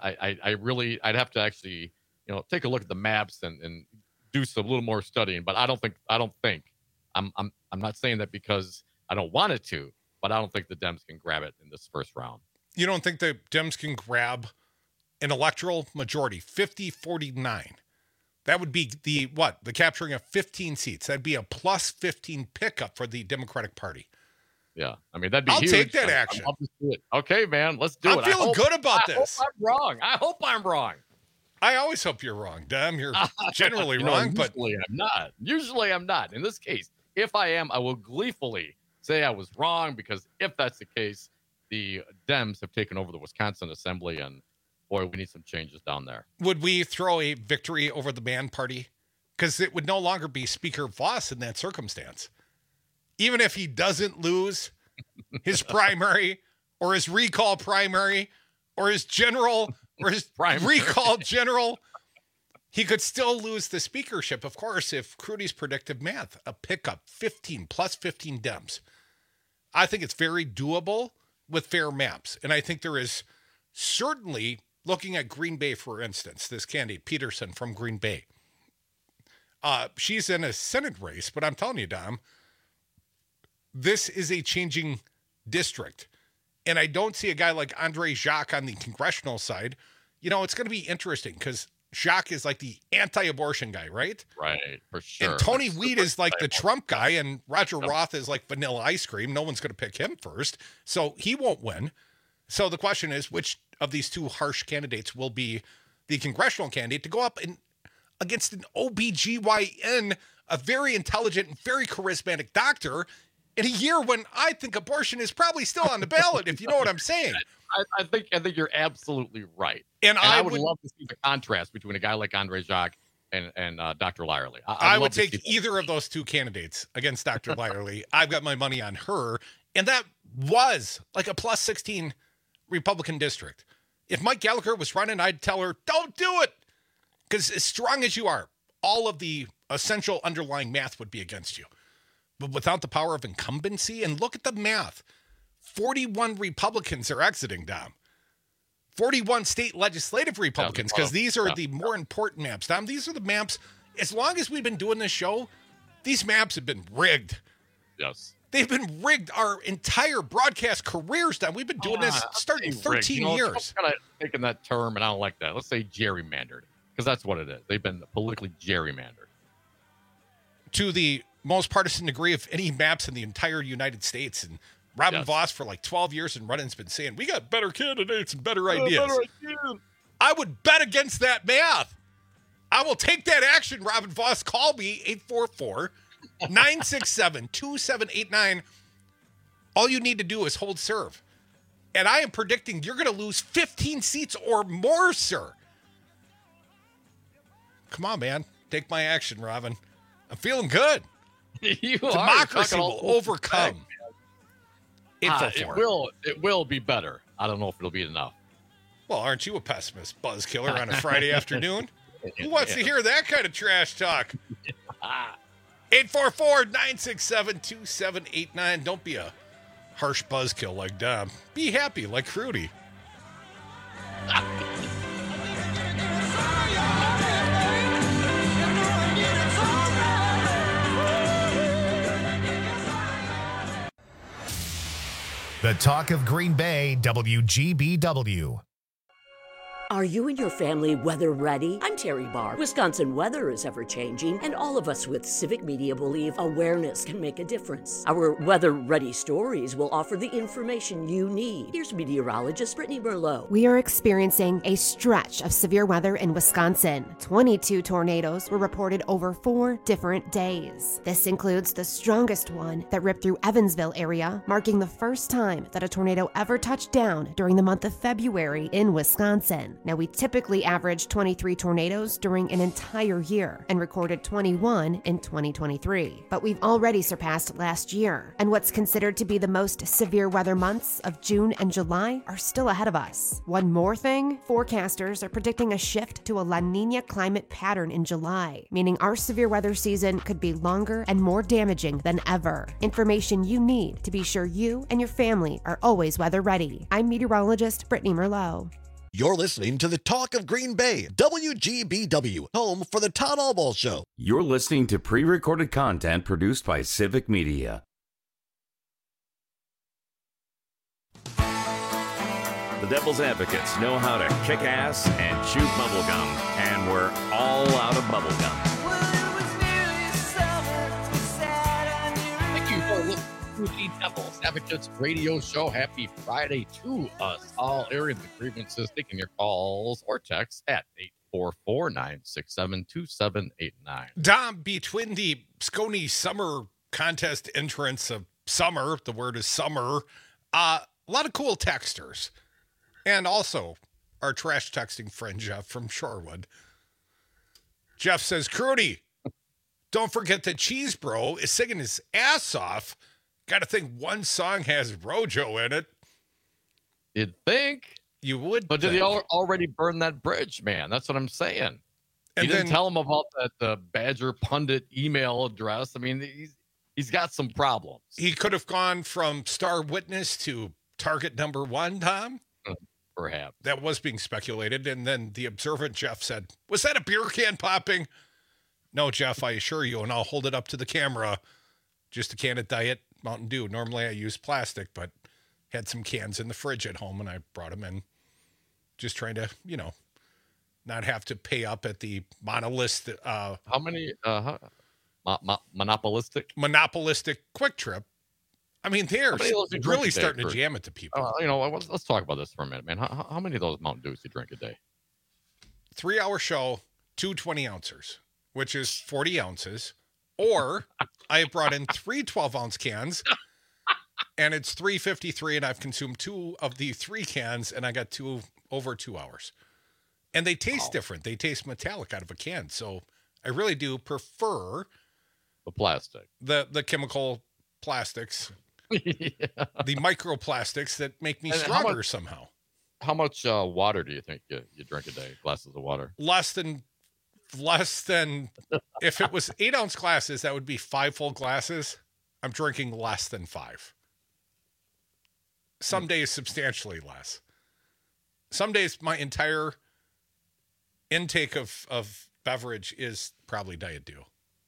S20: I'd have to actually, take a look at the maps and do some little more studying. But I don't think. I'm not saying that because I don't want it to, but I don't think the Dems can grab it in this first round.
S19: You don't think the Dems can grab an electoral majority, 50-49? That would be the capturing of 15 seats. That'd be a plus 15 pickup for the Democratic Party.
S20: Yeah, I mean, that'd be
S19: I'll
S20: huge.
S19: take that action.
S20: Okay, man, let's do it.
S19: I'm feeling good about this.
S20: I hope I'm wrong.
S19: I always hope you're wrong, Dem. You're generally wrong, but
S20: usually I'm not. Usually I'm not. In this case, if I am, I will gleefully say I was wrong, because if that's the case, the Dems have taken over the Wisconsin Assembly, and boy, we need some changes down there.
S19: Would we throw a victory over the man party? Because it would no longer be Speaker Voss in that circumstance. Even if he doesn't lose his primary or his recall primary or his general or his recall general, he could still lose the speakership. Of course, if Crudy's predictive math, a pickup, 15 plus 15 Dems. I think it's very doable with fair maps. And I think there is certainly, looking at Green Bay, for instance, this candidate, Peterson from Green Bay. She's in a Senate race, but I'm telling you, Dom, this is a changing district. And I don't see a guy like Andre Jacques on the congressional side. It's going to be interesting because Jacques is like the anti-abortion guy, right?
S20: Right, for sure.
S19: And Tony Weed is like the Trump guy, and Roger Roth is like vanilla ice cream. No one's going to pick him first, so he won't win. So the question is, which of these two harsh candidates will be the congressional candidate to go up against an OBGYN, a very intelligent and very charismatic doctor, in a year when I think abortion is probably still on the ballot, if you know what I'm saying.
S20: I think you're absolutely right.
S19: And
S20: I would love to see the contrast between a guy like Andre Jacques and Dr. Lyerly.
S19: I would take either of those two candidates against Dr. Lyerly. I've got my money on her. And that was like a plus 16 Republican district. If Mike Gallagher was running, I'd tell her, don't do it. Because as strong as you are, all of the essential underlying math would be against you. But without the power of incumbency, and look at the math, 41 Republicans are exiting, Dom. 41 state legislative Republicans, because these are the more important maps, Dom. These are the maps, as long as we've been doing this show, these maps have been rigged.
S20: Yes.
S19: They've been rigged our entire broadcast careers, Dom. We've been doing this starting 13 years.
S20: I'm kind of taking that term, and I don't like that. Let's say gerrymandered, because that's what it is. They've been politically gerrymandered.
S19: To the most partisan degree of any maps in the entire United States. And Robin Voss for like 12 years and Rudden's been saying, we got better candidates and better ideas. I would bet against that math. I will take that action, Robin Voss. Call me, 844-967-2789. All you need to do is hold serve. And I am predicting you're going to lose 15 seats or more, sir. Come on, man. Take my action, Robin. I'm feeling good. Democracy will overcome.
S20: It will be better. I don't know if it'll be enough.
S19: Well, aren't you a pessimist, buzzkiller, on a Friday afternoon? Who wants to hear that kind of trash talk? 844-967-2789. Don't be a harsh buzzkill like Dom. Be happy like Crudy.
S1: The talk of Green Bay, WGBW.
S30: Are you and your family weather ready? I'm Terry Barr. Wisconsin weather is ever-changing, and all of us with Civic Media believe awareness can make a difference. Our weather-ready stories will offer the information you need. Here's meteorologist Brittany Merlot.
S3: We are experiencing a stretch of severe weather in Wisconsin. 22 tornadoes were reported over 4 different days. This includes the strongest one that ripped through Evansville area, marking the first time that a tornado ever touched down during the month of February in Wisconsin. Now, we typically average 23 tornadoes during an entire year and recorded 21 in 2023. But we've already surpassed last year, and what's considered to be the most severe weather months of June and July are still ahead of us. One more thing, forecasters are predicting a shift to a La Niña climate pattern in July, meaning our severe weather season could be longer and more damaging than ever. Information you need to be sure you and your family are always weather ready. I'm meteorologist Brittany Merlot.
S7: You're listening to the Talk of Green Bay, WGBW, home for the Todd Albaugh Show.
S18: You're listening to pre-recorded content produced by Civic Media. The Devil's Advocates know how to kick ass and chew bubblegum, and we're all out of bubblegum.
S20: Thank you for listening to the Devil's Advocates radio show. Happy Friday to us all. Airing the grievances, taking your calls or texts at 844-967-2789.
S19: Dom, between the Scone Summer Contest entrance of summer, the word is summer, a lot of cool texters. And also our trash texting friend, Jeff from Shorewood. Jeff says, Crudy, don't forget that Cheese Bro is singing his ass off. Got to think one song has Rojo in it.
S20: You'd think.
S19: You would.
S20: But did he already burn that bridge, man? That's what I'm saying. And you didn't tell him about that Badger Pundit email address. I mean, he's got some problems.
S19: He could have gone from Star Witness to Target number 1, Tom.
S20: Perhaps.
S19: That was being speculated. And then the observant Jeff said, was that a beer can popping? No, Jeff, I assure you, and I'll hold it up to the camera. Just a can of Diet Mountain Dew. Normally I use plastic, but had some cans in the fridge at home and I brought them in. Just trying to, not have to pay up at the monolistic.
S20: How many? Monopolistic
S19: Quick Trip. I mean, they're really starting to jam it to people.
S20: Let's talk about this for a minute, man. How many of those Mountain Dews do you drink a day?
S19: 3-hour show, 2 20-ouncers, which is 40 ounces. Or I brought in 3 12-ounce cans, and it's 353, and I've consumed 2 of the 3 cans, and I got 2 over 2 hours. And they taste different. They taste metallic out of a can. So I really do prefer
S20: the plastic,
S19: the chemical plastics.
S20: Yeah.
S19: The microplastics that make me stronger somehow.
S20: How much water do you think you drink a day? Glasses of water?
S19: Less than if it was 8-ounce glasses, that would be 5 full glasses. I'm drinking less than 5. Some days substantially less. Some days my entire intake of beverage is probably Diet Dew.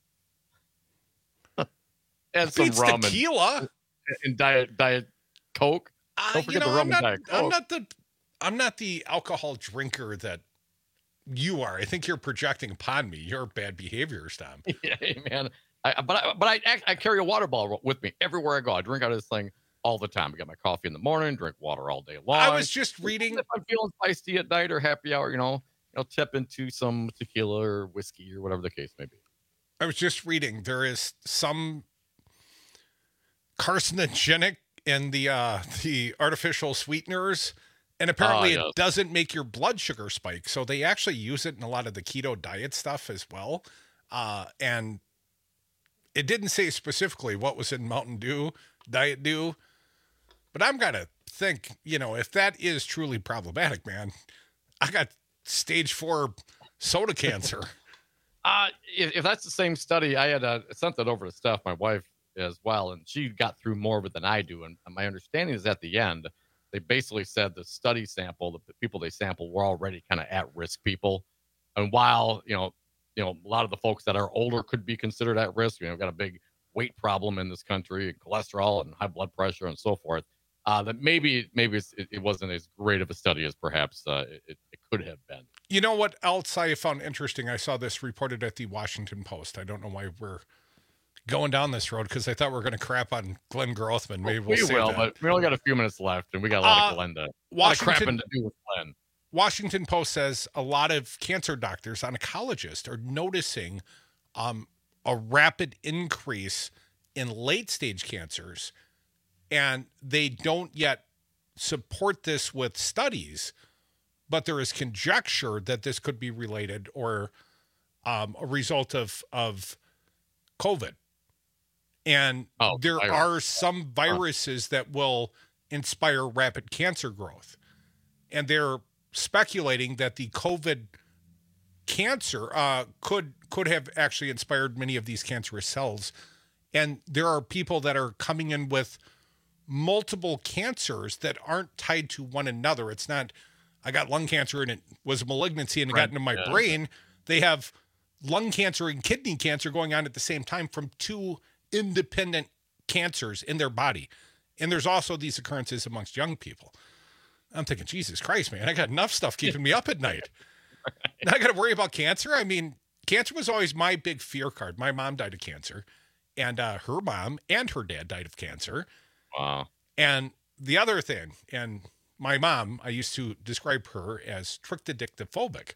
S20: And some rum
S19: tequila
S20: and Diet Coke. Don't forget the rum and Diet Coke.
S19: I'm not the alcohol drinker that you are. I think you're projecting upon me your bad behaviors, Tom.
S20: Yeah, man. I carry a water bottle with me everywhere I go. I drink out of this thing all the time. I get my coffee in the morning, drink water all day long.
S19: I was just reading.
S20: If I'm feeling feisty at night or happy hour, tip into some tequila or whiskey or whatever the case may be.
S19: I was just reading. There is some carcinogenic in the artificial sweeteners, and apparently it doesn't make your blood sugar spike. So they actually use it in a lot of the keto diet stuff as well. And it didn't say specifically what was in Mountain Dew, Diet Dew, but I'm gonna think, if that is truly problematic, man, I got stage 4 soda cancer.
S20: If that's the same study, I had sent that over to Steph, my wife, as well, and she got through more of it than I do. And my understanding is at the end, they basically said the study sample, the people they sampled were already kind of at-risk people. And while, a lot of the folks that are older could be considered at risk, we've got a big weight problem in this country, and cholesterol and high blood pressure and so forth, that maybe it wasn't as great of a study as perhaps it could have been.
S19: You know what else I found interesting? I saw this reported at the Washington Post. I don't know why we're going down this road, because I thought we were going to crap on Glenn Grothman. Maybe we'll save that.
S20: But we only got a few minutes left, and we got a lot of Glenn a lot of crapping to do with Glenn.
S19: Washington Post says a lot of cancer doctors, oncologists, are noticing a rapid increase in late-stage cancers, and they don't yet support this with studies, but there is conjecture that this could be related or a result of COVID. And there are some viruses that will inspire rapid cancer growth. And they're speculating that the COVID cancer could have actually inspired many of these cancerous cells. And there are people that are coming in with multiple cancers that aren't tied to one another. It's not, I got lung cancer and it was a malignancy and it got into my brain. They have lung cancer and kidney cancer going on at the same time from two independent cancers in their body. And there's also these occurrences amongst young people. I'm thinking, Jesus Christ, man, I got enough stuff keeping me up at night. Now I got to worry about cancer. I mean, cancer was always my big fear card. My mom died of cancer, and her mom and her dad died of cancer.
S20: Wow.
S19: And the other thing, and my mom, I used to describe her as trichotillophobic.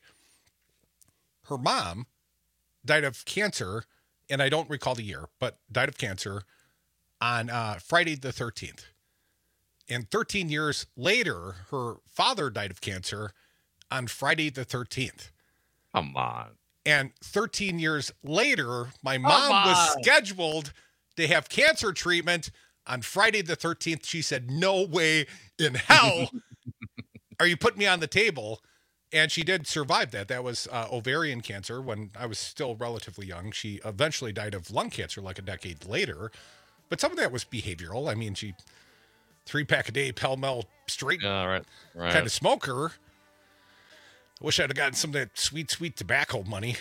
S19: Her mom died of cancer, and I don't recall the year, but died of cancer on Friday the 13th. And 13 years later, her father died of cancer on Friday the 13th.
S20: Come on.
S19: And 13 years later, my mom was scheduled to have cancer treatment on Friday the 13th. She said, no way in hell are you putting me on the table. And she did survive that. That was ovarian cancer when I was still relatively young. She eventually died of lung cancer like a decade later. But some of that was behavioral. I mean, she 3-pack a day, Pall-Mall straight kind of smoker. I wish I'd have gotten some of that sweet tobacco money.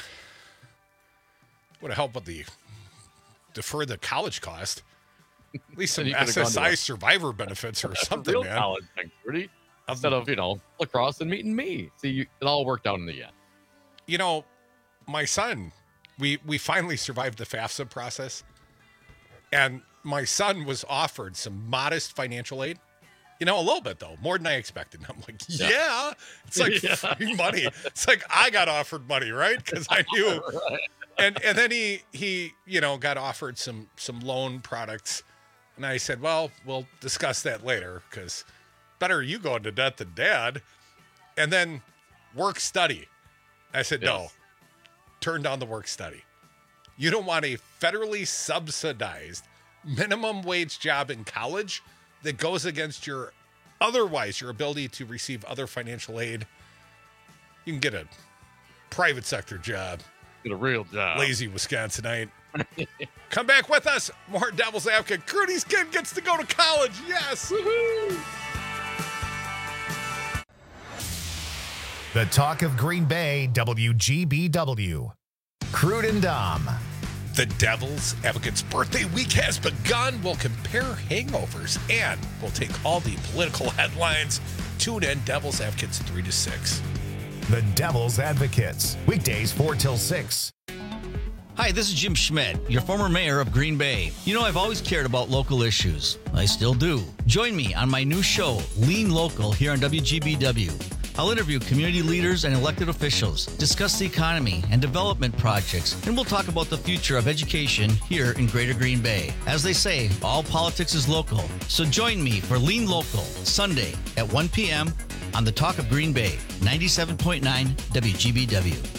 S19: Would have helped with the defer the college cost. At least some SSI survivor benefits or something,
S20: real
S19: man.
S20: College thing, Rudy. Instead of, lacrosse and meeting me. See, it all worked out in the end.
S19: My son, we finally survived the FAFSA process. And my son was offered some modest financial aid. A little bit, though, more than I expected. I'm like, yeah. It's like free money. It's like I got offered money, right? Because I knew. And then he got offered some loan products. And I said, well, we'll discuss that later because better you go into debt than dad. And then work study. I said, no, turn down the work study. You don't want a federally subsidized minimum wage job in college that goes against your ability to receive other financial aid. You can get a private sector job.
S20: Get a real job.
S19: Lazy Wisconsinite. Come back with us. More Devil's Advocate. Crudy's kid gets to go to college. Yes. Woo-hoo.
S1: The talk of Green Bay, WGBW. Crude and Dom.
S19: The Devil's Advocate's birthday week has begun. We'll compare hangovers and we'll take all the political headlines. Tune in, Devil's Advocates 3 to 6.
S1: The Devil's Advocates, weekdays 4 till 6.
S5: Hi, this is Jim Schmidt, your former mayor of Green Bay. I've always cared about local issues. I still do. Join me on my new show, Lean Local, here on WGBW. I'll interview community leaders and elected officials, discuss the economy and development projects, and we'll talk about the future of education here in Greater Green Bay. As they say, all politics is local. So join me for Lean Local, Sunday at 1 p.m. on the Talk of Green Bay, 97.9 WGBW.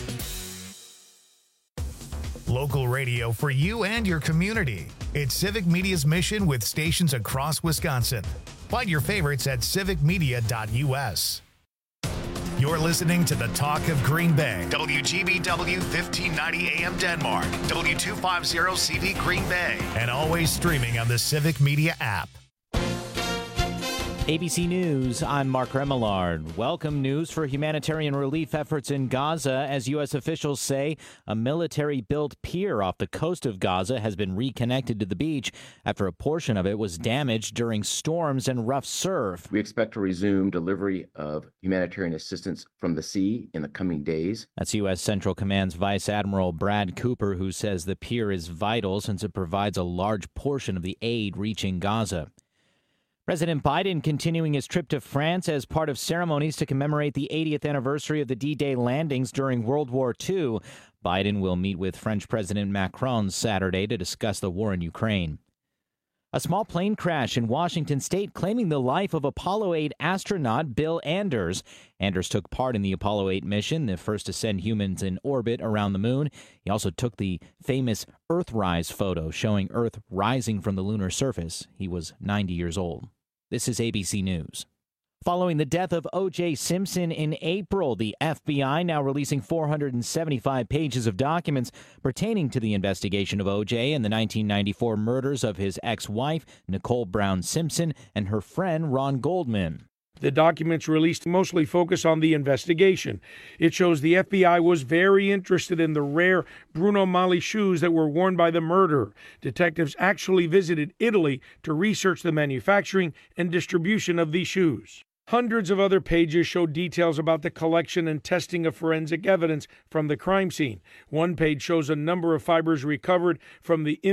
S1: Local radio for you and your community. It's Civic Media's mission with stations across Wisconsin. Find your favorites at civicmedia.us. You're listening to the Talk of Green Bay. WGBW 1590 AM Denmark. W250 CV Green Bay. And always streaming on the Civic Media app.
S2: ABC News, I'm Mark Remillard. Welcome news for humanitarian relief efforts in Gaza as U.S. officials say a military-built pier off the coast of Gaza has been reconnected to the beach after a portion of it was damaged during storms and rough surf.
S4: We expect to resume delivery of humanitarian assistance from the sea in the coming days.
S2: That's U.S. Central Command's Vice Admiral Brad Cooper, who says the pier is vital since it provides a large portion of the aid reaching Gaza. President Biden continuing his trip to France as part of ceremonies to commemorate the 80th anniversary of the D-Day landings during World War II. Biden will meet with French President Macron Saturday to discuss the war in Ukraine. A small plane crash in Washington state claiming the life of Apollo 8 astronaut Bill Anders. Anders took part in the Apollo 8 mission, the first to send humans in orbit around the moon. He also took the famous Earthrise photo showing Earth rising from the lunar surface. He was 90 years old. This is ABC News. Following the death of O.J. Simpson in April, the FBI now releasing 475 pages of documents pertaining to the investigation of O.J. and the 1994 murders of his ex-wife, Nicole Brown Simpson, and her friend, Ron Goldman.
S8: The documents released mostly focus on the investigation. It shows the FBI was very interested in the rare Bruno Magli shoes that were worn by the murderer. Detectives actually visited Italy to research the manufacturing and distribution of these shoes. Hundreds of other pages show details about the collection and testing of forensic evidence from the crime scene. One page shows a number of fibers recovered from the